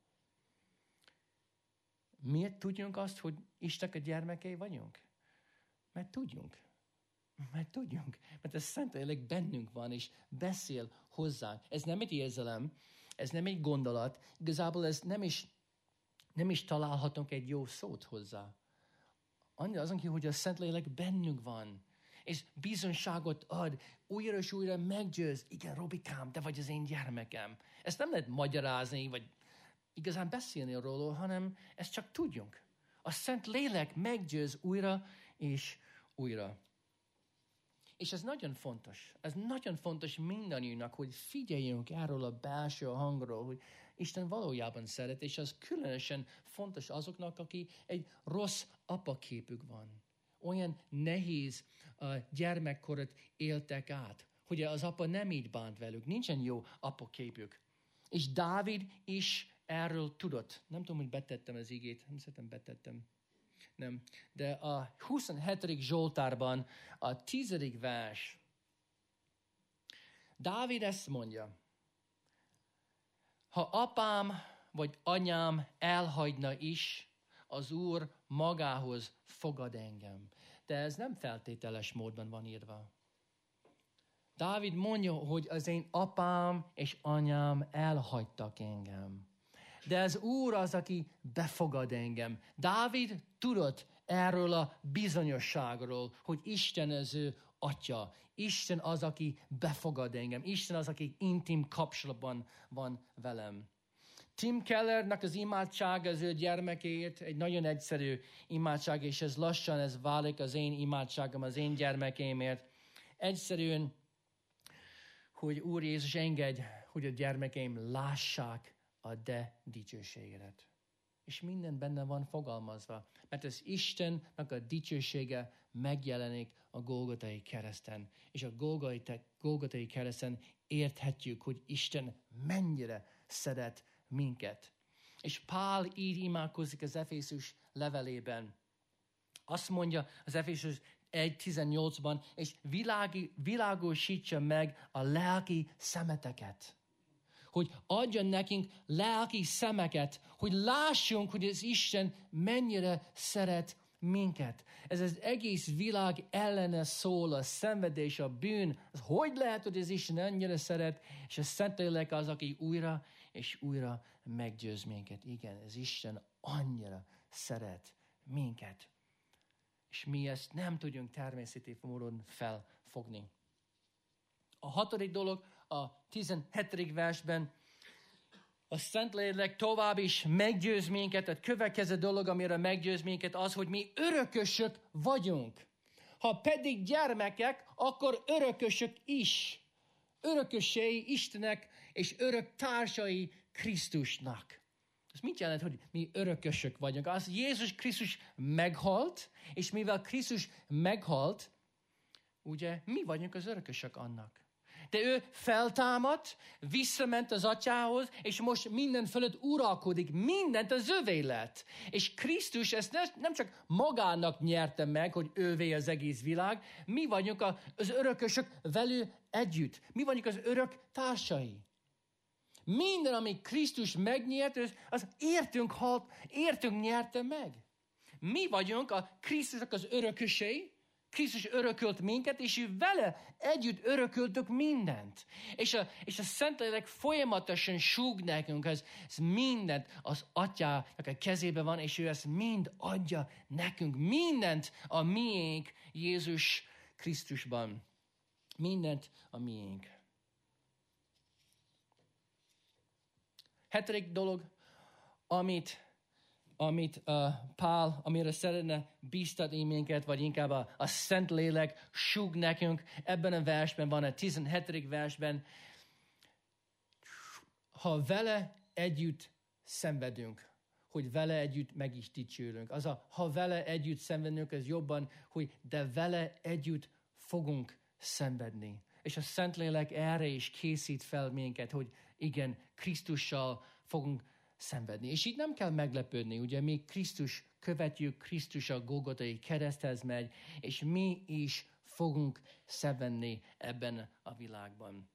Miért tudjunk azt, hogy Istennek a gyermekei vagyunk? Mert tudjunk. Mert tudjunk, mert a Szentlélek bennünk van, és beszél hozzánk. Ez nem egy érzelem, ez nem egy gondolat, igazából ez nem is, nem is találhatunk egy jó szót hozzá. Annyira azon kívül, hogy a Szentlélek bennünk van, és bizonyságot ad, újra és újra meggyőz. Igen, Robikám, te vagy az én gyermekem. Ezt nem lehet magyarázni, vagy igazán beszélni róla, hanem ezt csak tudjunk. A Szentlélek meggyőz újra és újra. És ez nagyon fontos. Ez nagyon fontos mindannyiunknak, hogy figyeljünk erről a belső hangról, hogy Isten valójában szeret, és az különösen fontos azoknak, aki egy rossz apaképük van. Olyan nehéz uh, gyermekkorat éltek át, hogy az apa nem így bánt velük, nincsen jó apaképük. És Dávid is erről tudott. Nem tudom, hogy betettem az igét, nem szeretem betettem. Nem. De a huszonhetedik Zsoltárban a tizedik vers, Dávid ezt mondja, ha apám vagy anyám elhagyna is, az Úr magához fogad engem. De ez nem feltételes módban van írva. Dávid mondja, hogy az én apám és anyám elhagytak engem. De az Úr az, aki befogad engem. Dávid tudott erről a bizonyosságról, hogy Isten az ő atya. Isten az, aki befogad engem. Isten az, aki intim kapcsolatban van velem. Tim Kellernek az imádság az ő gyermekéért egy nagyon egyszerű imádság, és ez lassan ez válik az én imádságom, az én gyermekémért. Egyszerűen, hogy Úr Jézus, engedj, hogy a gyermekeim lássák a de dicsőségedet. És minden benne van fogalmazva, mert az Istennek a dicsősége megjelenik a Golgotai kereszten. És a Golgotai kereszten érthetjük, hogy Isten mennyire szeret minket. És Pál így imádkozik az Efészus levelében. Azt mondja az Efészus egy tizennyolcban, és világi, világosítsa meg a lelki szemeteket. Hogy adjon nekünk lelki szemeket, hogy lássunk, hogy az Isten mennyire szeret minket. Ez az egész világ ellene szól, a szenvedés, a bűn. Az hogy lehet, hogy az Isten ennyire szeret, és a Szentlélek az, aki újra és újra meggyőz minket. Igen, az Isten annyira szeret minket. És mi ezt nem tudjunk természeti módon felfogni. A hatodik dolog, a tizenhetedik versben, a Szentlélek tovább is meggyőz minket, a következő dolog, amire meggyőz minket, az, hogy mi örökösök vagyunk. Ha pedig gyermekek, akkor örökösök is. Örökösei Istennek, és örök társai Krisztusnak. Ez mit jelent, hogy mi örökösök vagyunk? Az Jézus Krisztus meghalt, és mivel Krisztus meghalt, ugye mi vagyunk az örökösök annak. De ő feltámadt, visszament az atyához, és most minden fölött uralkodik, mindent az övé lett. És Krisztus ezt nem csak magának nyerte meg, hogy ővé az egész világ, mi vagyunk az örökösök velő együtt. Mi vagyunk az örök társai. Minden, ami Krisztus megnyert, az értünk halt, értünk nyerte meg. Mi vagyunk a Krisztusnak az örökösei, Krisztus örökölt minket, és ő vele együtt örököltük mindent. És a, és a Szentlélek folyamatosan súg nekünk, ez, ez mindent az Atyának a kezében van, és ő ezt mind adja nekünk. Mindent a miénk Jézus Krisztusban. Mindent a miénk. Hetedik dolog, amit amit uh, Pál, amire szeretne bíztatni minket, vagy inkább a, a Szentlélek súg nekünk. Ebben a versben van, a tizenhetedik versben, ha vele együtt szenvedünk, hogy vele együtt meg is dicsőlünk. Az a, ha vele együtt szenvedünk, ez jobban, hogy de vele együtt fogunk szenvedni. És a Szentlélek erre is készít fel minket, hogy igen, Krisztussal fogunk szenvedni. És így nem kell meglepődni, ugye mi Krisztus követjük, Krisztus a Golgotai kereszthez megy, és mi is fogunk szenvedni ebben a világban.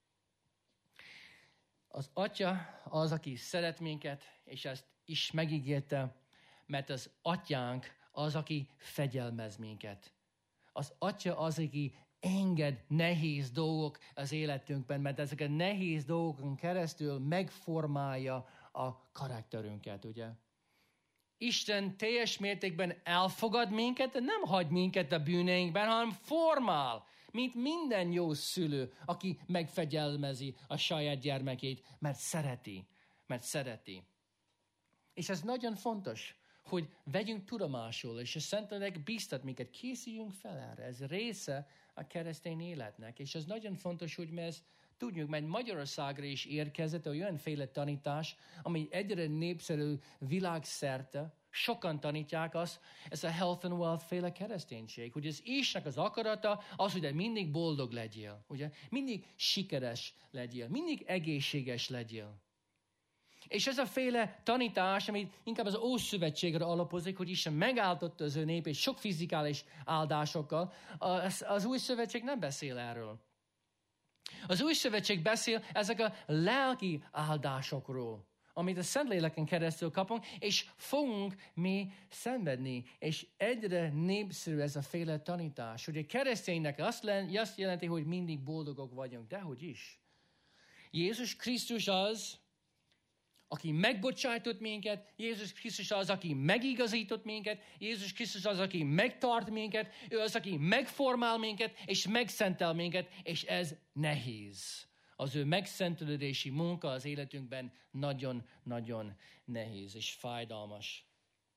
Az Atya az, aki szeret minket, és ezt is megígérte, mert az Atyánk az, aki fegyelmez minket. Az Atya az, aki enged nehéz dolgok az életünkben, mert ezek a nehéz dolgokon keresztül megformálja a karakterünket, ugye? Isten teljes mértékben elfogad minket, de nem hagy minket a bűneinkben, hanem formál, mint minden jó szülő, aki megfegyelmezi a saját gyermekét, mert szereti, mert szereti. És ez nagyon fontos, hogy vegyünk tudomásul, és a Szentlélek bíztat minket, készüljünk fel erre. Ez része a keresztény életnek, és ez nagyon fontos, hogy mi ezt tudjuk, mert Magyarországra is érkezett olyanféle tanítás, ami egyre népszerű világszerte, sokan tanítják azt, ez a health and wealth féle kereszténység, hogy az Istennek az akarata az, hogy mindig boldog legyél, ugye? Mindig sikeres legyél, mindig egészséges legyél. És ez a féle tanítás, amit inkább az Ószövetségre alapozik, hogy Isten megáldotta az ő népét sok fizikális áldásokkal, az, az Új Szövetség nem beszél erről. Az Új Szövetség beszél ezek a lelki áldásokról, amit a Szentléleken keresztül kapunk, és fogunk mi szenvedni. És egyre népszerű ez a féle tanítás, hogy a kereszténynek azt, azt jelenti, hogy mindig boldogok vagyunk, dehogy is. Jézus Krisztus az, aki megbocsájtott minket, Jézus Krisztus az, aki megigazított minket, Jézus Krisztus az, aki megtart minket, ő az, aki megformál minket, és megszentel minket, és ez nehéz. Az ő megszentelődési munka az életünkben nagyon-nagyon nehéz és fájdalmas.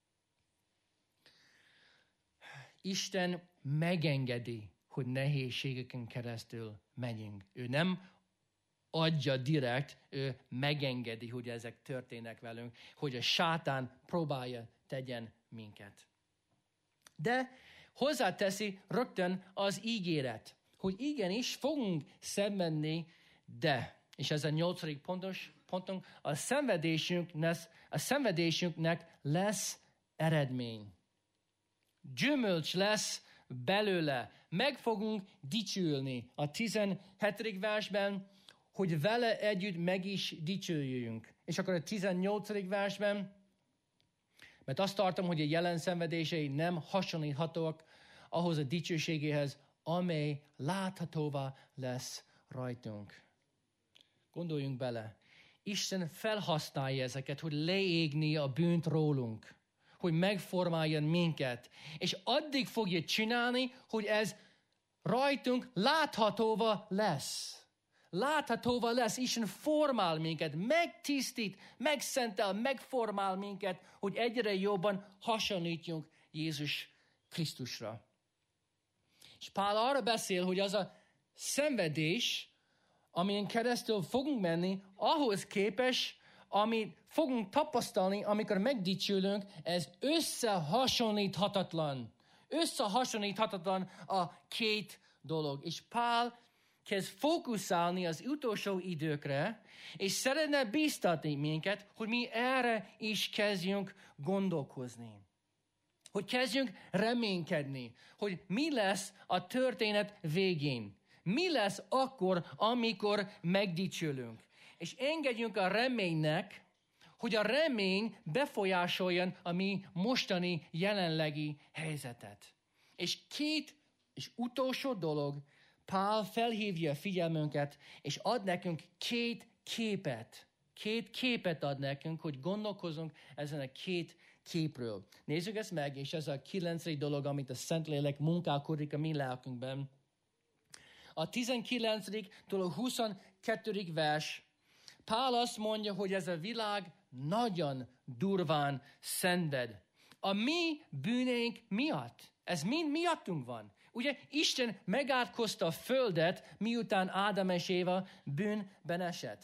Isten megengedi, hogy nehézségeken keresztül menjünk. Ő nem adja direkt, ő megengedi, hogy ezek történnek velünk, hogy a sátán próbálja tegyen minket. De hozzáteszi rögtön az ígéret, hogy igenis fogunk szenvedni, de, és ez a nyolcadik pontos, pontunk, a szenvedésünknek, a szenvedésünknek lesz eredmény. Gyümölcs lesz belőle. Meg fogunk dicsülni. A tizenhetedik versben, hogy vele együtt meg is dicsőjünk. És akkor a tizennyolcadik versben, mert azt tartom, hogy a jelen szenvedései nem hasonlíthatóak ahhoz a dicsőségéhez, amely láthatóvá lesz rajtunk. Gondoljunk bele. Isten felhasználja ezeket, hogy leégni a bűnt rólunk, hogy megformáljon minket, és addig fogja csinálni, hogy ez rajtunk láthatóvá lesz. Láthatóvá lesz, Isten formál minket, megtisztít, megszentel, megformál minket, hogy egyre jobban hasonlítjunk Jézus Krisztusra. És Pál arra beszél, hogy az a szenvedés, amin keresztül fogunk menni, ahhoz képes, amit fogunk tapasztalni, amikor megdicsülünk, ez összehasonlíthatatlan. Összehasonlíthatatlan a két dolog. És Pál kezd fókuszálni az utolsó időkre, és szeretne bíztatni minket, hogy mi erre is kezdjünk gondolkozni. Hogy kezdjünk reménykedni, hogy mi lesz a történet végén. Mi lesz akkor, amikor megdicsülünk. és engedjünk a reménynek, hogy a remény befolyásoljon a mi mostani jelenlegi helyzetet. És két és utolsó dolog, Pál felhívja a figyelmünket, és ad nekünk két képet. Két képet ad nekünk, hogy gondolkozunk ezen a két képről. Nézzük ezt meg, és ez a kilencedik dolog, amit a Szentlélek munkálkodik a mi lelkünkben. A tizenkilencedik a huszonkettedik vers, Pál azt mondja, hogy ez a világ nagyon durván szenved. A mi bűneink miatt. Ez mind miattunk van. Ugye Isten megátkozta a földet, miután Ádám és Éva bűnben esett.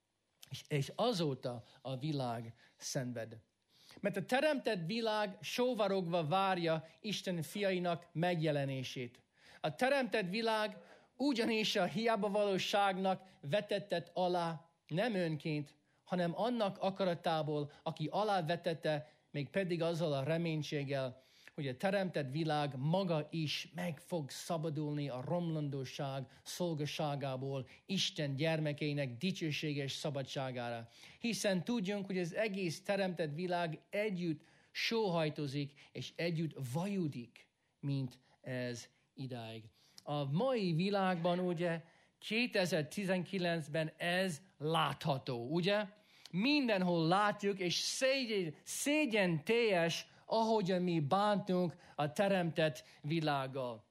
És, és azóta a világ szenved. Mert a teremtett világ sóvarogva várja Isten fiainak megjelenését. A teremtett világ ugyanis a hiába valóságnak vetettet alá, nem önként, hanem annak akaratából, aki alávetette, még pedig azzal a reménységgel, hogy a teremtett világ maga is meg fog szabadulni a romlandóság szolgaságából Isten gyermekeinek dicsőséges szabadságára. Hiszen tudjunk, hogy az egész teremtett világ együtt sóhajtozik, és együtt vajudik, mint ez idáig. A mai világban ugye kétezer-tizenkilencben ez látható, ugye? Mindenhol látjuk, és szégyen, szégyen teljes, ahogyan mi bántunk a teremtett világgal.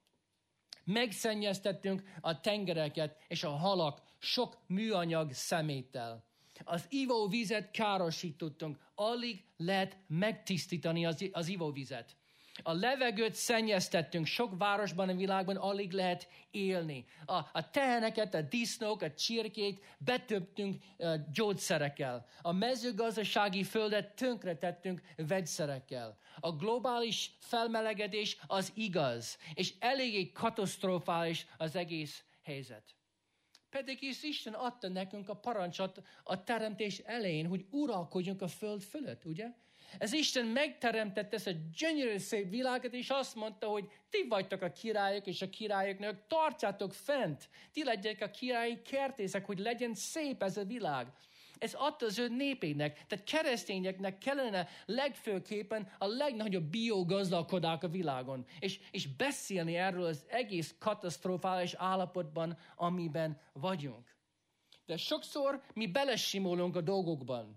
Megszennyeztettünk a tengereket és a halak sok műanyag szeméttel. Az ivóvizet károsítottunk, alig lehet megtisztítani az, az ivóvizet. A levegőt szennyeztettünk, sok városban a világban alig lehet élni. A, a teheneket, a disznók, a csirkét betöptünk uh, gyógyszerekkel. A mezőgazdasági földet tönkretettünk vegyszerekkel. A globális felmelegedés az igaz, és eléggé katasztrofális az egész helyzet. Pedig is Isten adta nekünk a parancsot a teremtés elején, hogy uralkodjunk a föld fölött, ugye? Ez Isten megteremtette ezt a gyönyörű szép világot, és azt mondta, hogy ti vagytok a királyok és a királyoknak, tartsátok fent. Ti legyetek a királyi kertészek, hogy legyen szép ez a világ. Ez adta az ő népének, tehát keresztényeknek kellene legfőképpen a legnagyobb biogazdálkodák a világon, és, és beszélni erről az egész katasztrofális állapotban, amiben vagyunk. De sokszor mi belesimulunk a dolgokban.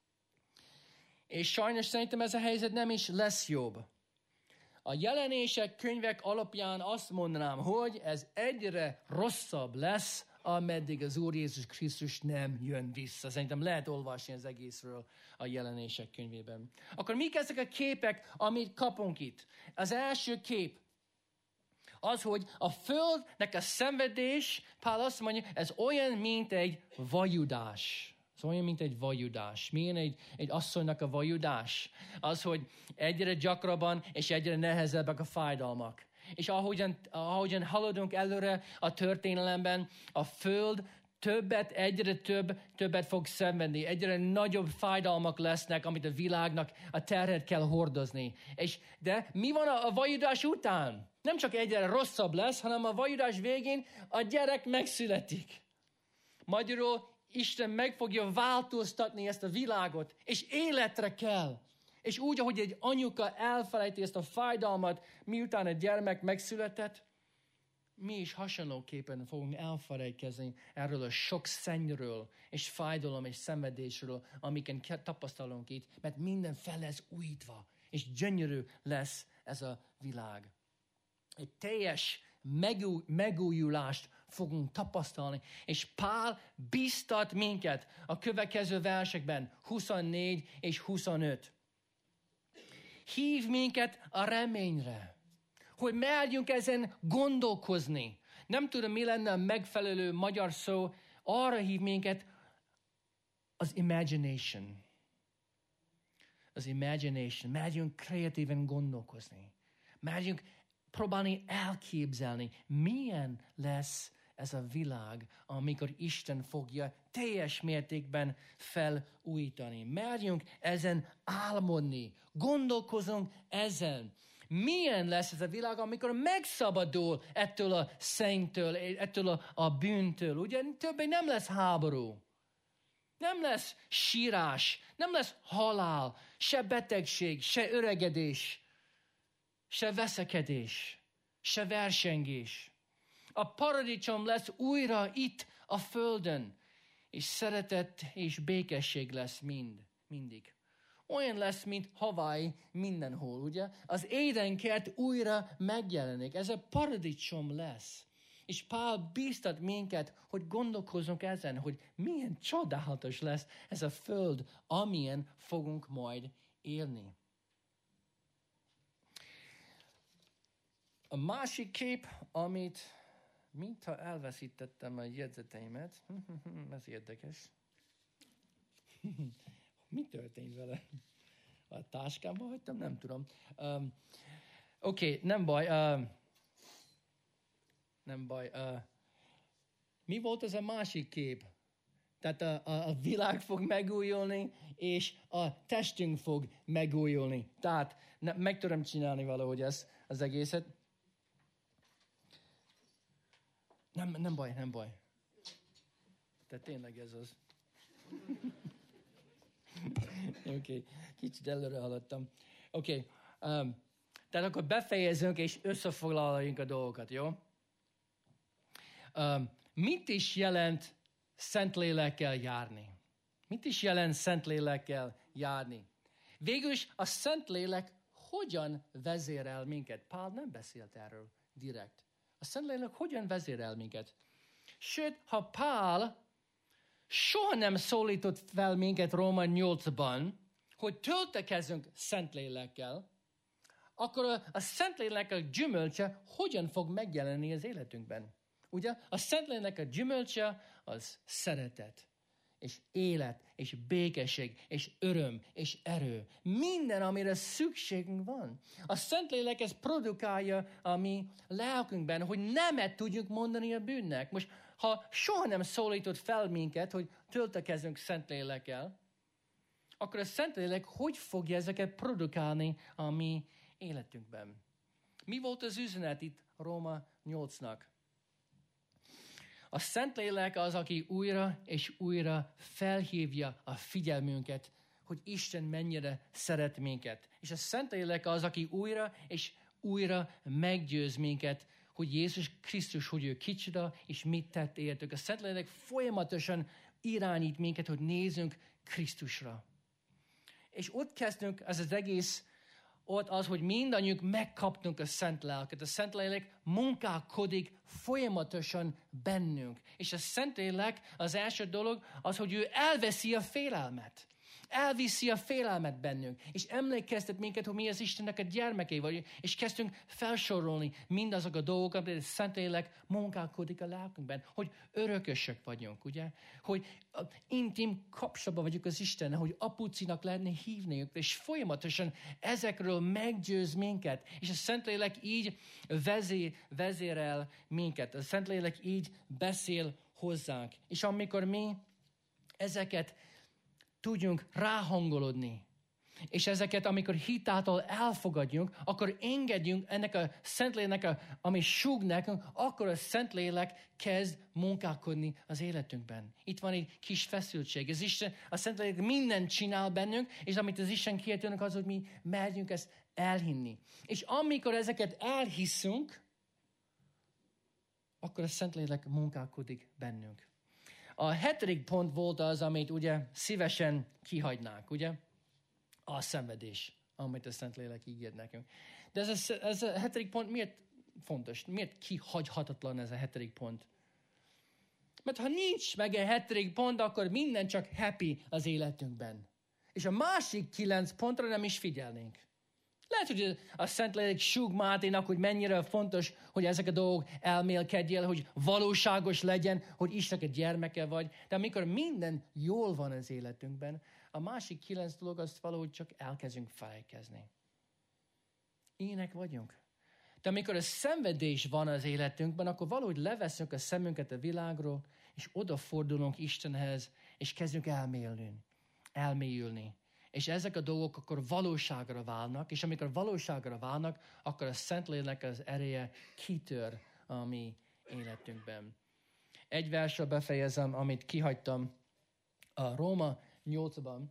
És sajnos szerintem ez a helyzet nem is lesz jobb. A jelenések könyvek alapján azt mondanám, hogy ez egyre rosszabb lesz, ameddig az Úr Jézus Krisztus nem jön vissza. Szerintem lehet olvasni az egészről a jelenések könyvében. Akkor mik ezek a képek, amit kapunk itt? Az első kép az, hogy a földnek a szenvedés, Pál azt mondja, ez olyan, mint egy vajudás. Ez olyan, mint egy vajudás. Milyen egy, egy asszonynak a vajudás? Az, hogy egyre gyakrabban és egyre nehezebbek a fájdalmak. És ahogyan, ahogyan haladunk előre a történelemben, a föld többet, egyre több, többet fog szenvedni. Egyre nagyobb fájdalmak lesznek, amit a világnak a terhet kell hordozni. És, de mi van a, a vajudás után? Nem csak egyre rosszabb lesz, hanem a vajudás végén a gyerek megszületik. Magyarul Isten meg fogja változtatni ezt a világot, és életre kell. És úgy, ahogy egy anyuka elfelejti ezt a fájdalmat, miután a gyermek megszületett, mi is hasonlóképpen fogunk elfelejtkezni erről a sok szennyről, és fájdalom, és szenvedésről, amiken tapasztalunk itt, mert minden fel lesz újítva, és gyönyörű lesz ez a világ. Egy teljes megúj, megújulást fogunk tapasztalni. És Pál biztat minket a következő versekben, huszonnégy és huszonöt. Hív minket a reményre, hogy merjünk ezen gondolkozni. Nem tudom, mi lenne a megfelelő magyar szó, arra hív minket az imagination. Az imagination. Merjünk kreatíven gondolkozni. Merjünk próbálni elképzelni, milyen lesz ez a világ, amikor Isten fogja teljes mértékben felújítani. Merjünk ezen álmodni, gondolkozunk ezen. Milyen lesz ez a világ, amikor megszabadul ettől a szentől, ettől a, a bűntől. Ugye többé nem lesz háború. Nem lesz sírás, nem lesz halál, se betegség, se öregedés, se veszekedés, se versengés. A paradicsom lesz újra itt a földön, és szeretet és békesség lesz mind, mindig. Olyan lesz, mint Hawaii mindenhol, ugye? Az édenkert újra megjelenik. Ez a paradicsom lesz. És Pál bíztat minket, hogy gondolkozzunk ezen, hogy milyen csodálatos lesz ez a föld, amilyen fogunk majd élni. A másik kép, amit mintha elveszítettem a jegyzeteimet, ez érdekes. Mi történt vele? A táskámba hagytam? Nem tudom. Um, Oké, okay, nem baj. Uh, nem baj. Uh, mi volt ez a másik kép? Tehát a, a, a világ fog megújulni, és a testünk fog megújulni. Tehát ne, meg tudom csinálni valahogy ezt, az egészet. Nem, nem baj, nem baj. Tehát tényleg ez az. Oké, okay. Kicsit előre haladtam. Oké, okay. um, tehát akkor befejezünk, és összefoglaljunk a dolgokat, jó? Um, mit is jelent Szentlélekkel járni? Mit is jelent Szentlélekkel járni? Végülis a Szentlélek hogyan vezérel minket? Pál nem beszélt erről direkt. A Szentlélek hogyan vezérel minket? Sőt, ha Pál soha nem szólított fel minket Róma nyolcban, hogy töltekezzünk Szentlélekkel, akkor a, a Szentlélek gyümölcse hogyan fog megjelenni az életünkben? Ugye? A Szentlélek gyümölcse az szeretet, és élet, és békesség, és öröm, és erő. Minden, amire szükségünk van. A Szentlélek ez produkálja a mi lelkünkben, hogy nemet tudjuk mondani a bűnnek. Most, ha soha nem szólított fel minket, hogy töltekezzünk Szentlélekkel, akkor a Szentlélek hogy fogja ezeket produkálni a mi életünkben? Mi volt az üzenet itt Róma nyolcnak? A Szentlélek az, aki újra és újra felhívja a figyelmünket, hogy Isten mennyire szeret minket. És a Szentlélek az, aki újra és újra meggyőz minket, hogy Jézus Krisztus, hogy ő kicsoda, és mit tett értük. A Szentlélek folyamatosan irányít minket, hogy nézzünk Krisztusra. És ott kezdünk, ez az egész, ott az, hogy mindannyiunk megkaptunk a Szent Lelket. A Szentlélek munkálkodik folyamatosan bennünk. És a Szentlélek az első dolog az, hogy ő elveszi a félelmet. Elviszi a félelmet bennünk. És emlékeztet minket, hogy mi az Istennek a gyermekei vagyunk. És kezdtünk felsorolni mindazok a dolgokat, amit a Szentlélek munkálkodik a lelkünkben. Hogy örökösök vagyunk, ugye? Hogy intim kapcsolatban vagyunk az Istennel, hogy apucinak lehetne hívni, és folyamatosan ezekről meggyőz minket. És a Szentlélek így vezér, vezérel minket. A Szentlélek így beszél hozzánk. És amikor mi ezeket tudjunk ráhangolódni, és ezeket, amikor hitáltal elfogadjunk, akkor engedjünk ennek a Szentléleknek, a, ami súg nekünk, akkor a Szentlélek kezd munkálkodni az életünkben. Itt van egy kis feszültség. Az Isten, a Szentlélek mindent csinál bennünk, és amit az Isten kértőnök az, hogy mi merjünk ezt elhinni. És amikor ezeket elhiszünk, akkor a Szentlélek munkálkodik bennünk. A hetedik pont volt az, amit ugye szívesen kihagynánk, ugye? A szenvedés, amit a Szentlélek ígér nekünk. De ez a, ez a hetedik pont miért fontos? Miért kihagyhatatlan ez a hetedik pont? Mert ha nincs meg egy hetedik pont, akkor minden csak happy az életünkben. És a másik kilenc pontra nem is figyelnénk. Lehet, hogy a Szentlélek súg Máténak, hogy mennyire fontos, hogy ezek a dolgok elmélkedjél, hogy valóságos legyen, hogy Istennek a gyermeke vagy. De amikor minden jól van az életünkben, a másik kilenc dolog azt valahogy csak elkezdünk felejtkezni. Ilyenek vagyunk. De amikor a szenvedés van az életünkben, akkor valahogy leveszünk a szemünket a világról, és odafordulunk Istenhez, és kezdünk elmélyülni. elmélyülni. És ezek a dolgok akkor valóságra válnak, és amikor valóságra válnak, akkor a Szentlélek az ereje kitör a mi életünkben. Egy versről befejezem, amit kihagytam A Róma nyolcban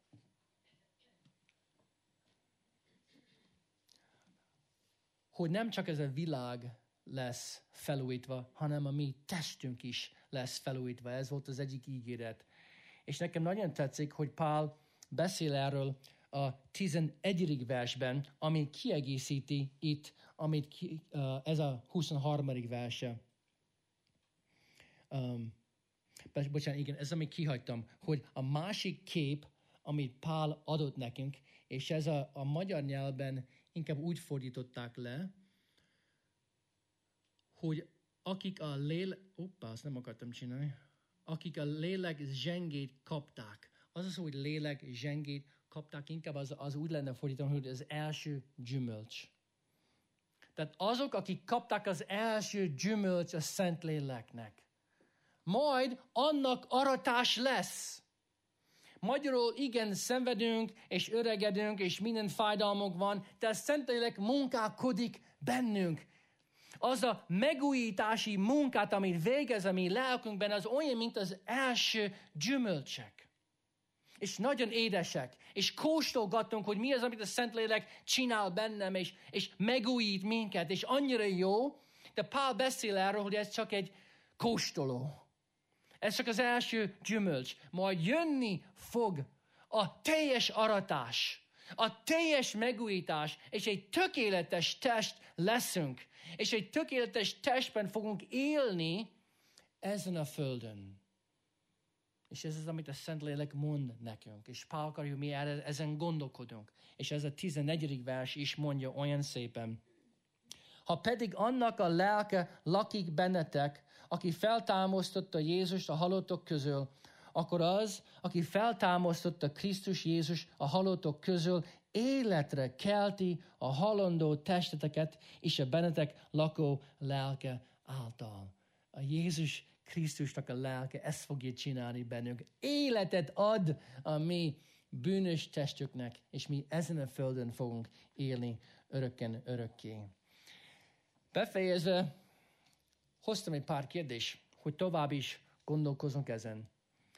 hogy nem csak ez a világ lesz felújítva, hanem a mi testünk is lesz felújítva. Ez volt az egyik ígéret. És nekem nagyon tetszik, hogy Pál beszél erről a tizenegyedik versben, ami kiegészíti itt, amit ki, uh, ez a huszonharmadik verse. Um, bocsánat, igen, ez amit kihagytam, hogy a másik kép, amit Pál adott nekünk, és ez a, a magyar nyelvben inkább úgy fordították le, hogy akik a lélek, oppá, azt nem akartam csinálni, akik a lélek zsengét kapták. Az az, hogy lélek zsengét kapták, inkább az, az úgy lenne fordítani, hogy az első gyümölcs. Tehát azok, akik kapták az első gyümölcs a Szent Léleknek, majd annak aratás lesz. Magyarul igen, szenvedünk, és öregedünk, és minden fájdalmunk van, de a Szentlélek munkálkodik bennünk. Az a megújítási munkát, amit végez a mi lelkünkben, az olyan, mint az első gyümölcsek. És nagyon édesek. És kóstolgatunk, hogy mi az, amit a Szentlélek csinál bennem, és, és megújít minket. És annyira jó, de Pál beszél erről, hogy ez csak egy kóstoló. Ez csak az első gyümölcs. Majd jönni fog a teljes aratás, a teljes megújítás, és egy tökéletes test leszünk. És egy tökéletes testben fogunk élni ezen a földön. És ez az, amit a Szentlélek mond nekünk. És Pál akarja, hogy mi ezen gondolkodunk. És ez a tizennegyedik vers is mondja olyan szépen. Ha pedig annak a lelke lakik bennetek, aki feltámasztotta Jézust a halottak közül, akkor az, aki feltámasztotta Krisztus Jézus a halottak közül, életre kelti a halandó testeteket és a bennetek lakó lelke által. A Jézus Krisztusnak a lelke ezt fogja csinálni bennünk. Életet ad a mi bűnös testüknek, és mi ezen a földön fogunk élni örökken örökké. Befejezve, hoztam egy pár kérdést, hogy tovább is gondolkozunk ezen.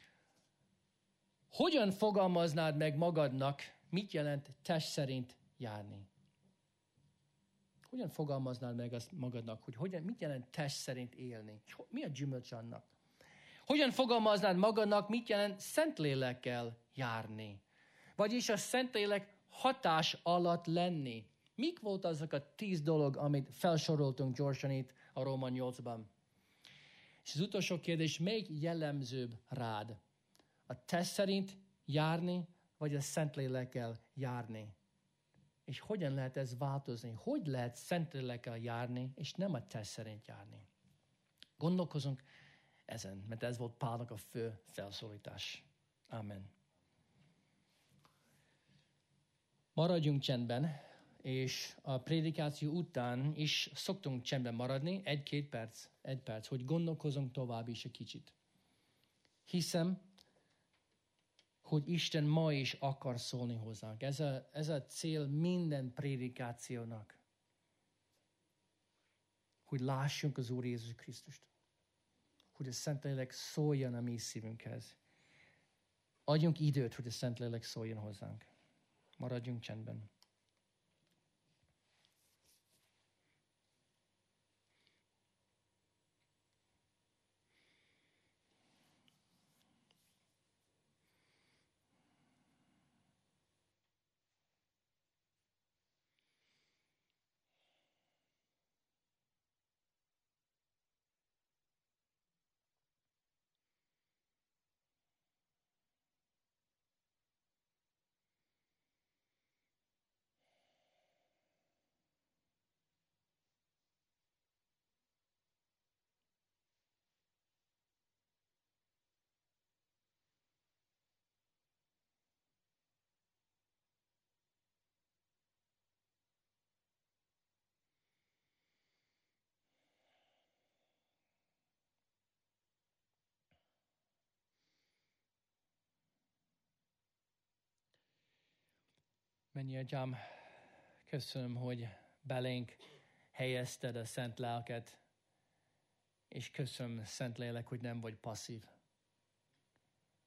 Hogyan fogalmaznád meg magadnak, mit jelent test szerint járni? Hogyan fogalmaznád meg azt magadnak, hogy hogyan, mit jelent test szerint élni? Mi a gyümölcs annak? Hogyan fogalmaznád magadnak, mit jelent Szentlélekkel járni? Vagyis a Szentlélek hatás alatt lenni. Mik volt azok a tíz dolog, amit felsoroltunk gyorsan itt a Róma nyolcban? És az utolsó kérdés, melyik jellemzőbb rád? A test szerint járni, vagy a Szentlélekkel járni? És hogyan lehet ez változni? Hogy lehet Szentlélekkel járni, és nem a test szerint járni? Gondolkozunk ezen, mert ez volt Pálnak a fő felszólítás. Amen. Maradjunk csendben, és a prédikáció után is szoktunk csendben maradni, egy-két perc, egy perc, hogy gondolkozunk tovább is egy kicsit. Hiszem, hogy Isten ma is akar szólni hozzánk. Ez a, ez a cél minden prédikációnak. Hogy lássunk az Úr Jézus Krisztust. Hogy a Szentlélek szóljon a mi szívünkhez. Adjunk időt, hogy a Szentlélek szóljon hozzánk. Maradjunk csendben. Mennyi Atyám, köszönöm, hogy belénk helyezted a Szent Lelket, és köszönöm, Szent Lélek, hogy nem vagy passzív.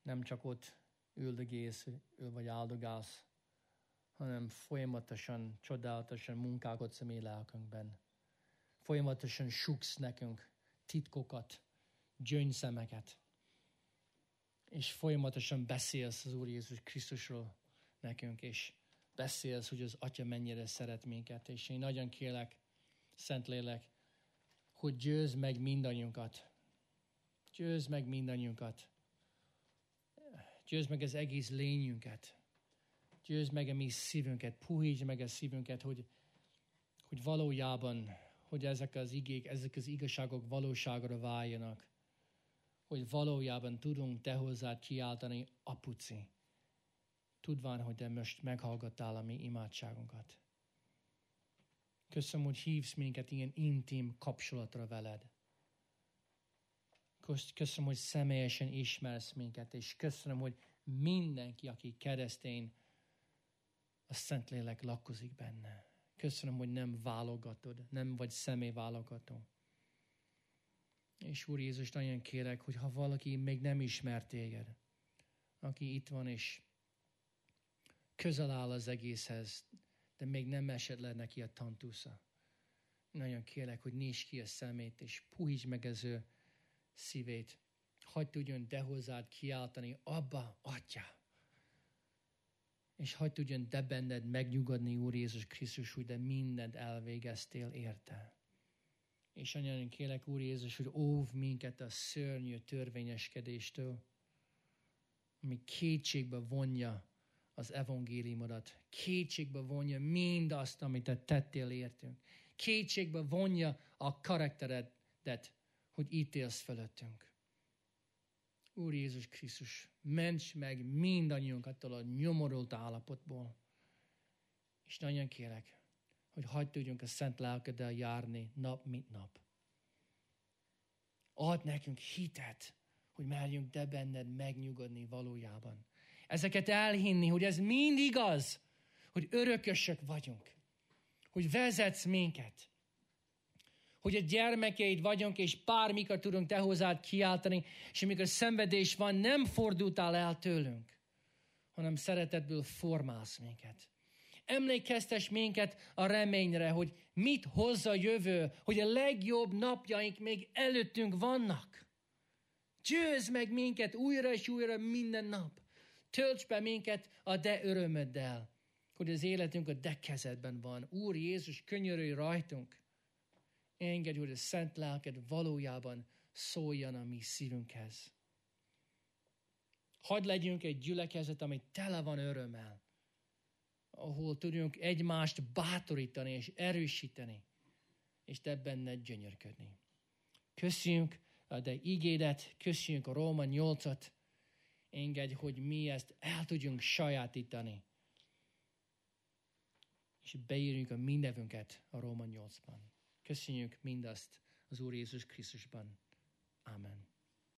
nem csak ott üldögélsz, vagy áldogálsz, hanem folyamatosan, csodálatosan munkálkodsz a mi lelkünkben. Folyamatosan sugsz nekünk titkokat, gyöngyszemeket, és folyamatosan beszélsz az Úr Jézus Krisztusról nekünk, és beszélsz, hogy az Atya mennyire szeret minket. És én nagyon kérlek, Szentlélek, hogy győzd meg mindannyiunkat. Győzd meg mindannyiunkat. Győzd meg az egész lényünket. Győzd meg a mi szívünket. Puhítsd meg a szívünket, hogy, hogy valójában, hogy ezek az igék, ezek az igazságok valóságra váljanak. Hogy valójában tudunk te hozzád kiáltani, apuci. Tudván, hogy te most meghallgattál a mi imádságunkat. Köszönöm, hogy hívsz minket ilyen intim kapcsolatra veled. Köszönöm, hogy személyesen ismersz minket, és köszönöm, hogy mindenki, aki keresztény, a Szentlélek lakozik benne. Köszönöm, hogy nem válogatod, nem vagy személyválogató. És Úr Jézus, nagyon kérek, hogy ha valaki még nem ismer téged, aki itt van, és közel áll az egészhez, de még nem esett le neki a tantusza. Nagyon kérlek, hogy nyisd ki a szemét, és puhítsd meg az ő szívét. Hadd tudjon de hozzád kiáltani, Abba, Atya. És hadd tudjon de benned megnyugodni, Úr Jézus Krisztus, hogy de mindent elvégeztél érte. És nagyon kérlek, Úr Jézus, hogy óvd minket a szörnyű törvényeskedéstől, ami kétségbe vonja az evangéliumodat. Kétségbe vonja mindazt, amit te tettél értünk. Kétségbe vonja a karakteredet, hogy ítélsz fölöttünk. Úr Jézus Krisztus, ments meg mindannyiunkat attól a nyomorult állapotból. És nagyon kérek, hogy hagyd tudjunk a szent lelkeddel járni nap, mint nap. Add nekünk hitet, hogy merjünk te benned megnyugodni valójában. Ezeket elhinni, hogy ez mind igaz, hogy örökösök vagyunk, hogy vezetsz minket, hogy a gyermekeid vagyunk, és bármikor tudunk te hozzád kiáltani, és amikor szenvedés van, nem fordultál el tőlünk, hanem szeretetből formálsz minket. Emlékeztes minket a reményre, hogy mit hoz a jövő, hogy a legjobb napjaink még előttünk vannak. Győzd meg minket újra és újra minden nap. Tölts be minket a de örömöddel, hogy az életünk a de kezedben van. Úr Jézus, könyörülj rajtunk. Engedj, hogy a szent lelked valójában szóljon a mi szívünkhez. Hadd legyünk egy gyülekezet, ami tele van örömmel, ahol tudjunk egymást bátorítani és erősíteni, és te benned gyönyörködni. Köszönjük a te igédet, köszönjük a Róma nyolcat, engedj, hogy mi ezt el tudjunk sajátítani, és beírjunk a mi nevünket a Róma nyolcban. Köszönjük mindazt az Úr Jézus Krisztusban. Amen.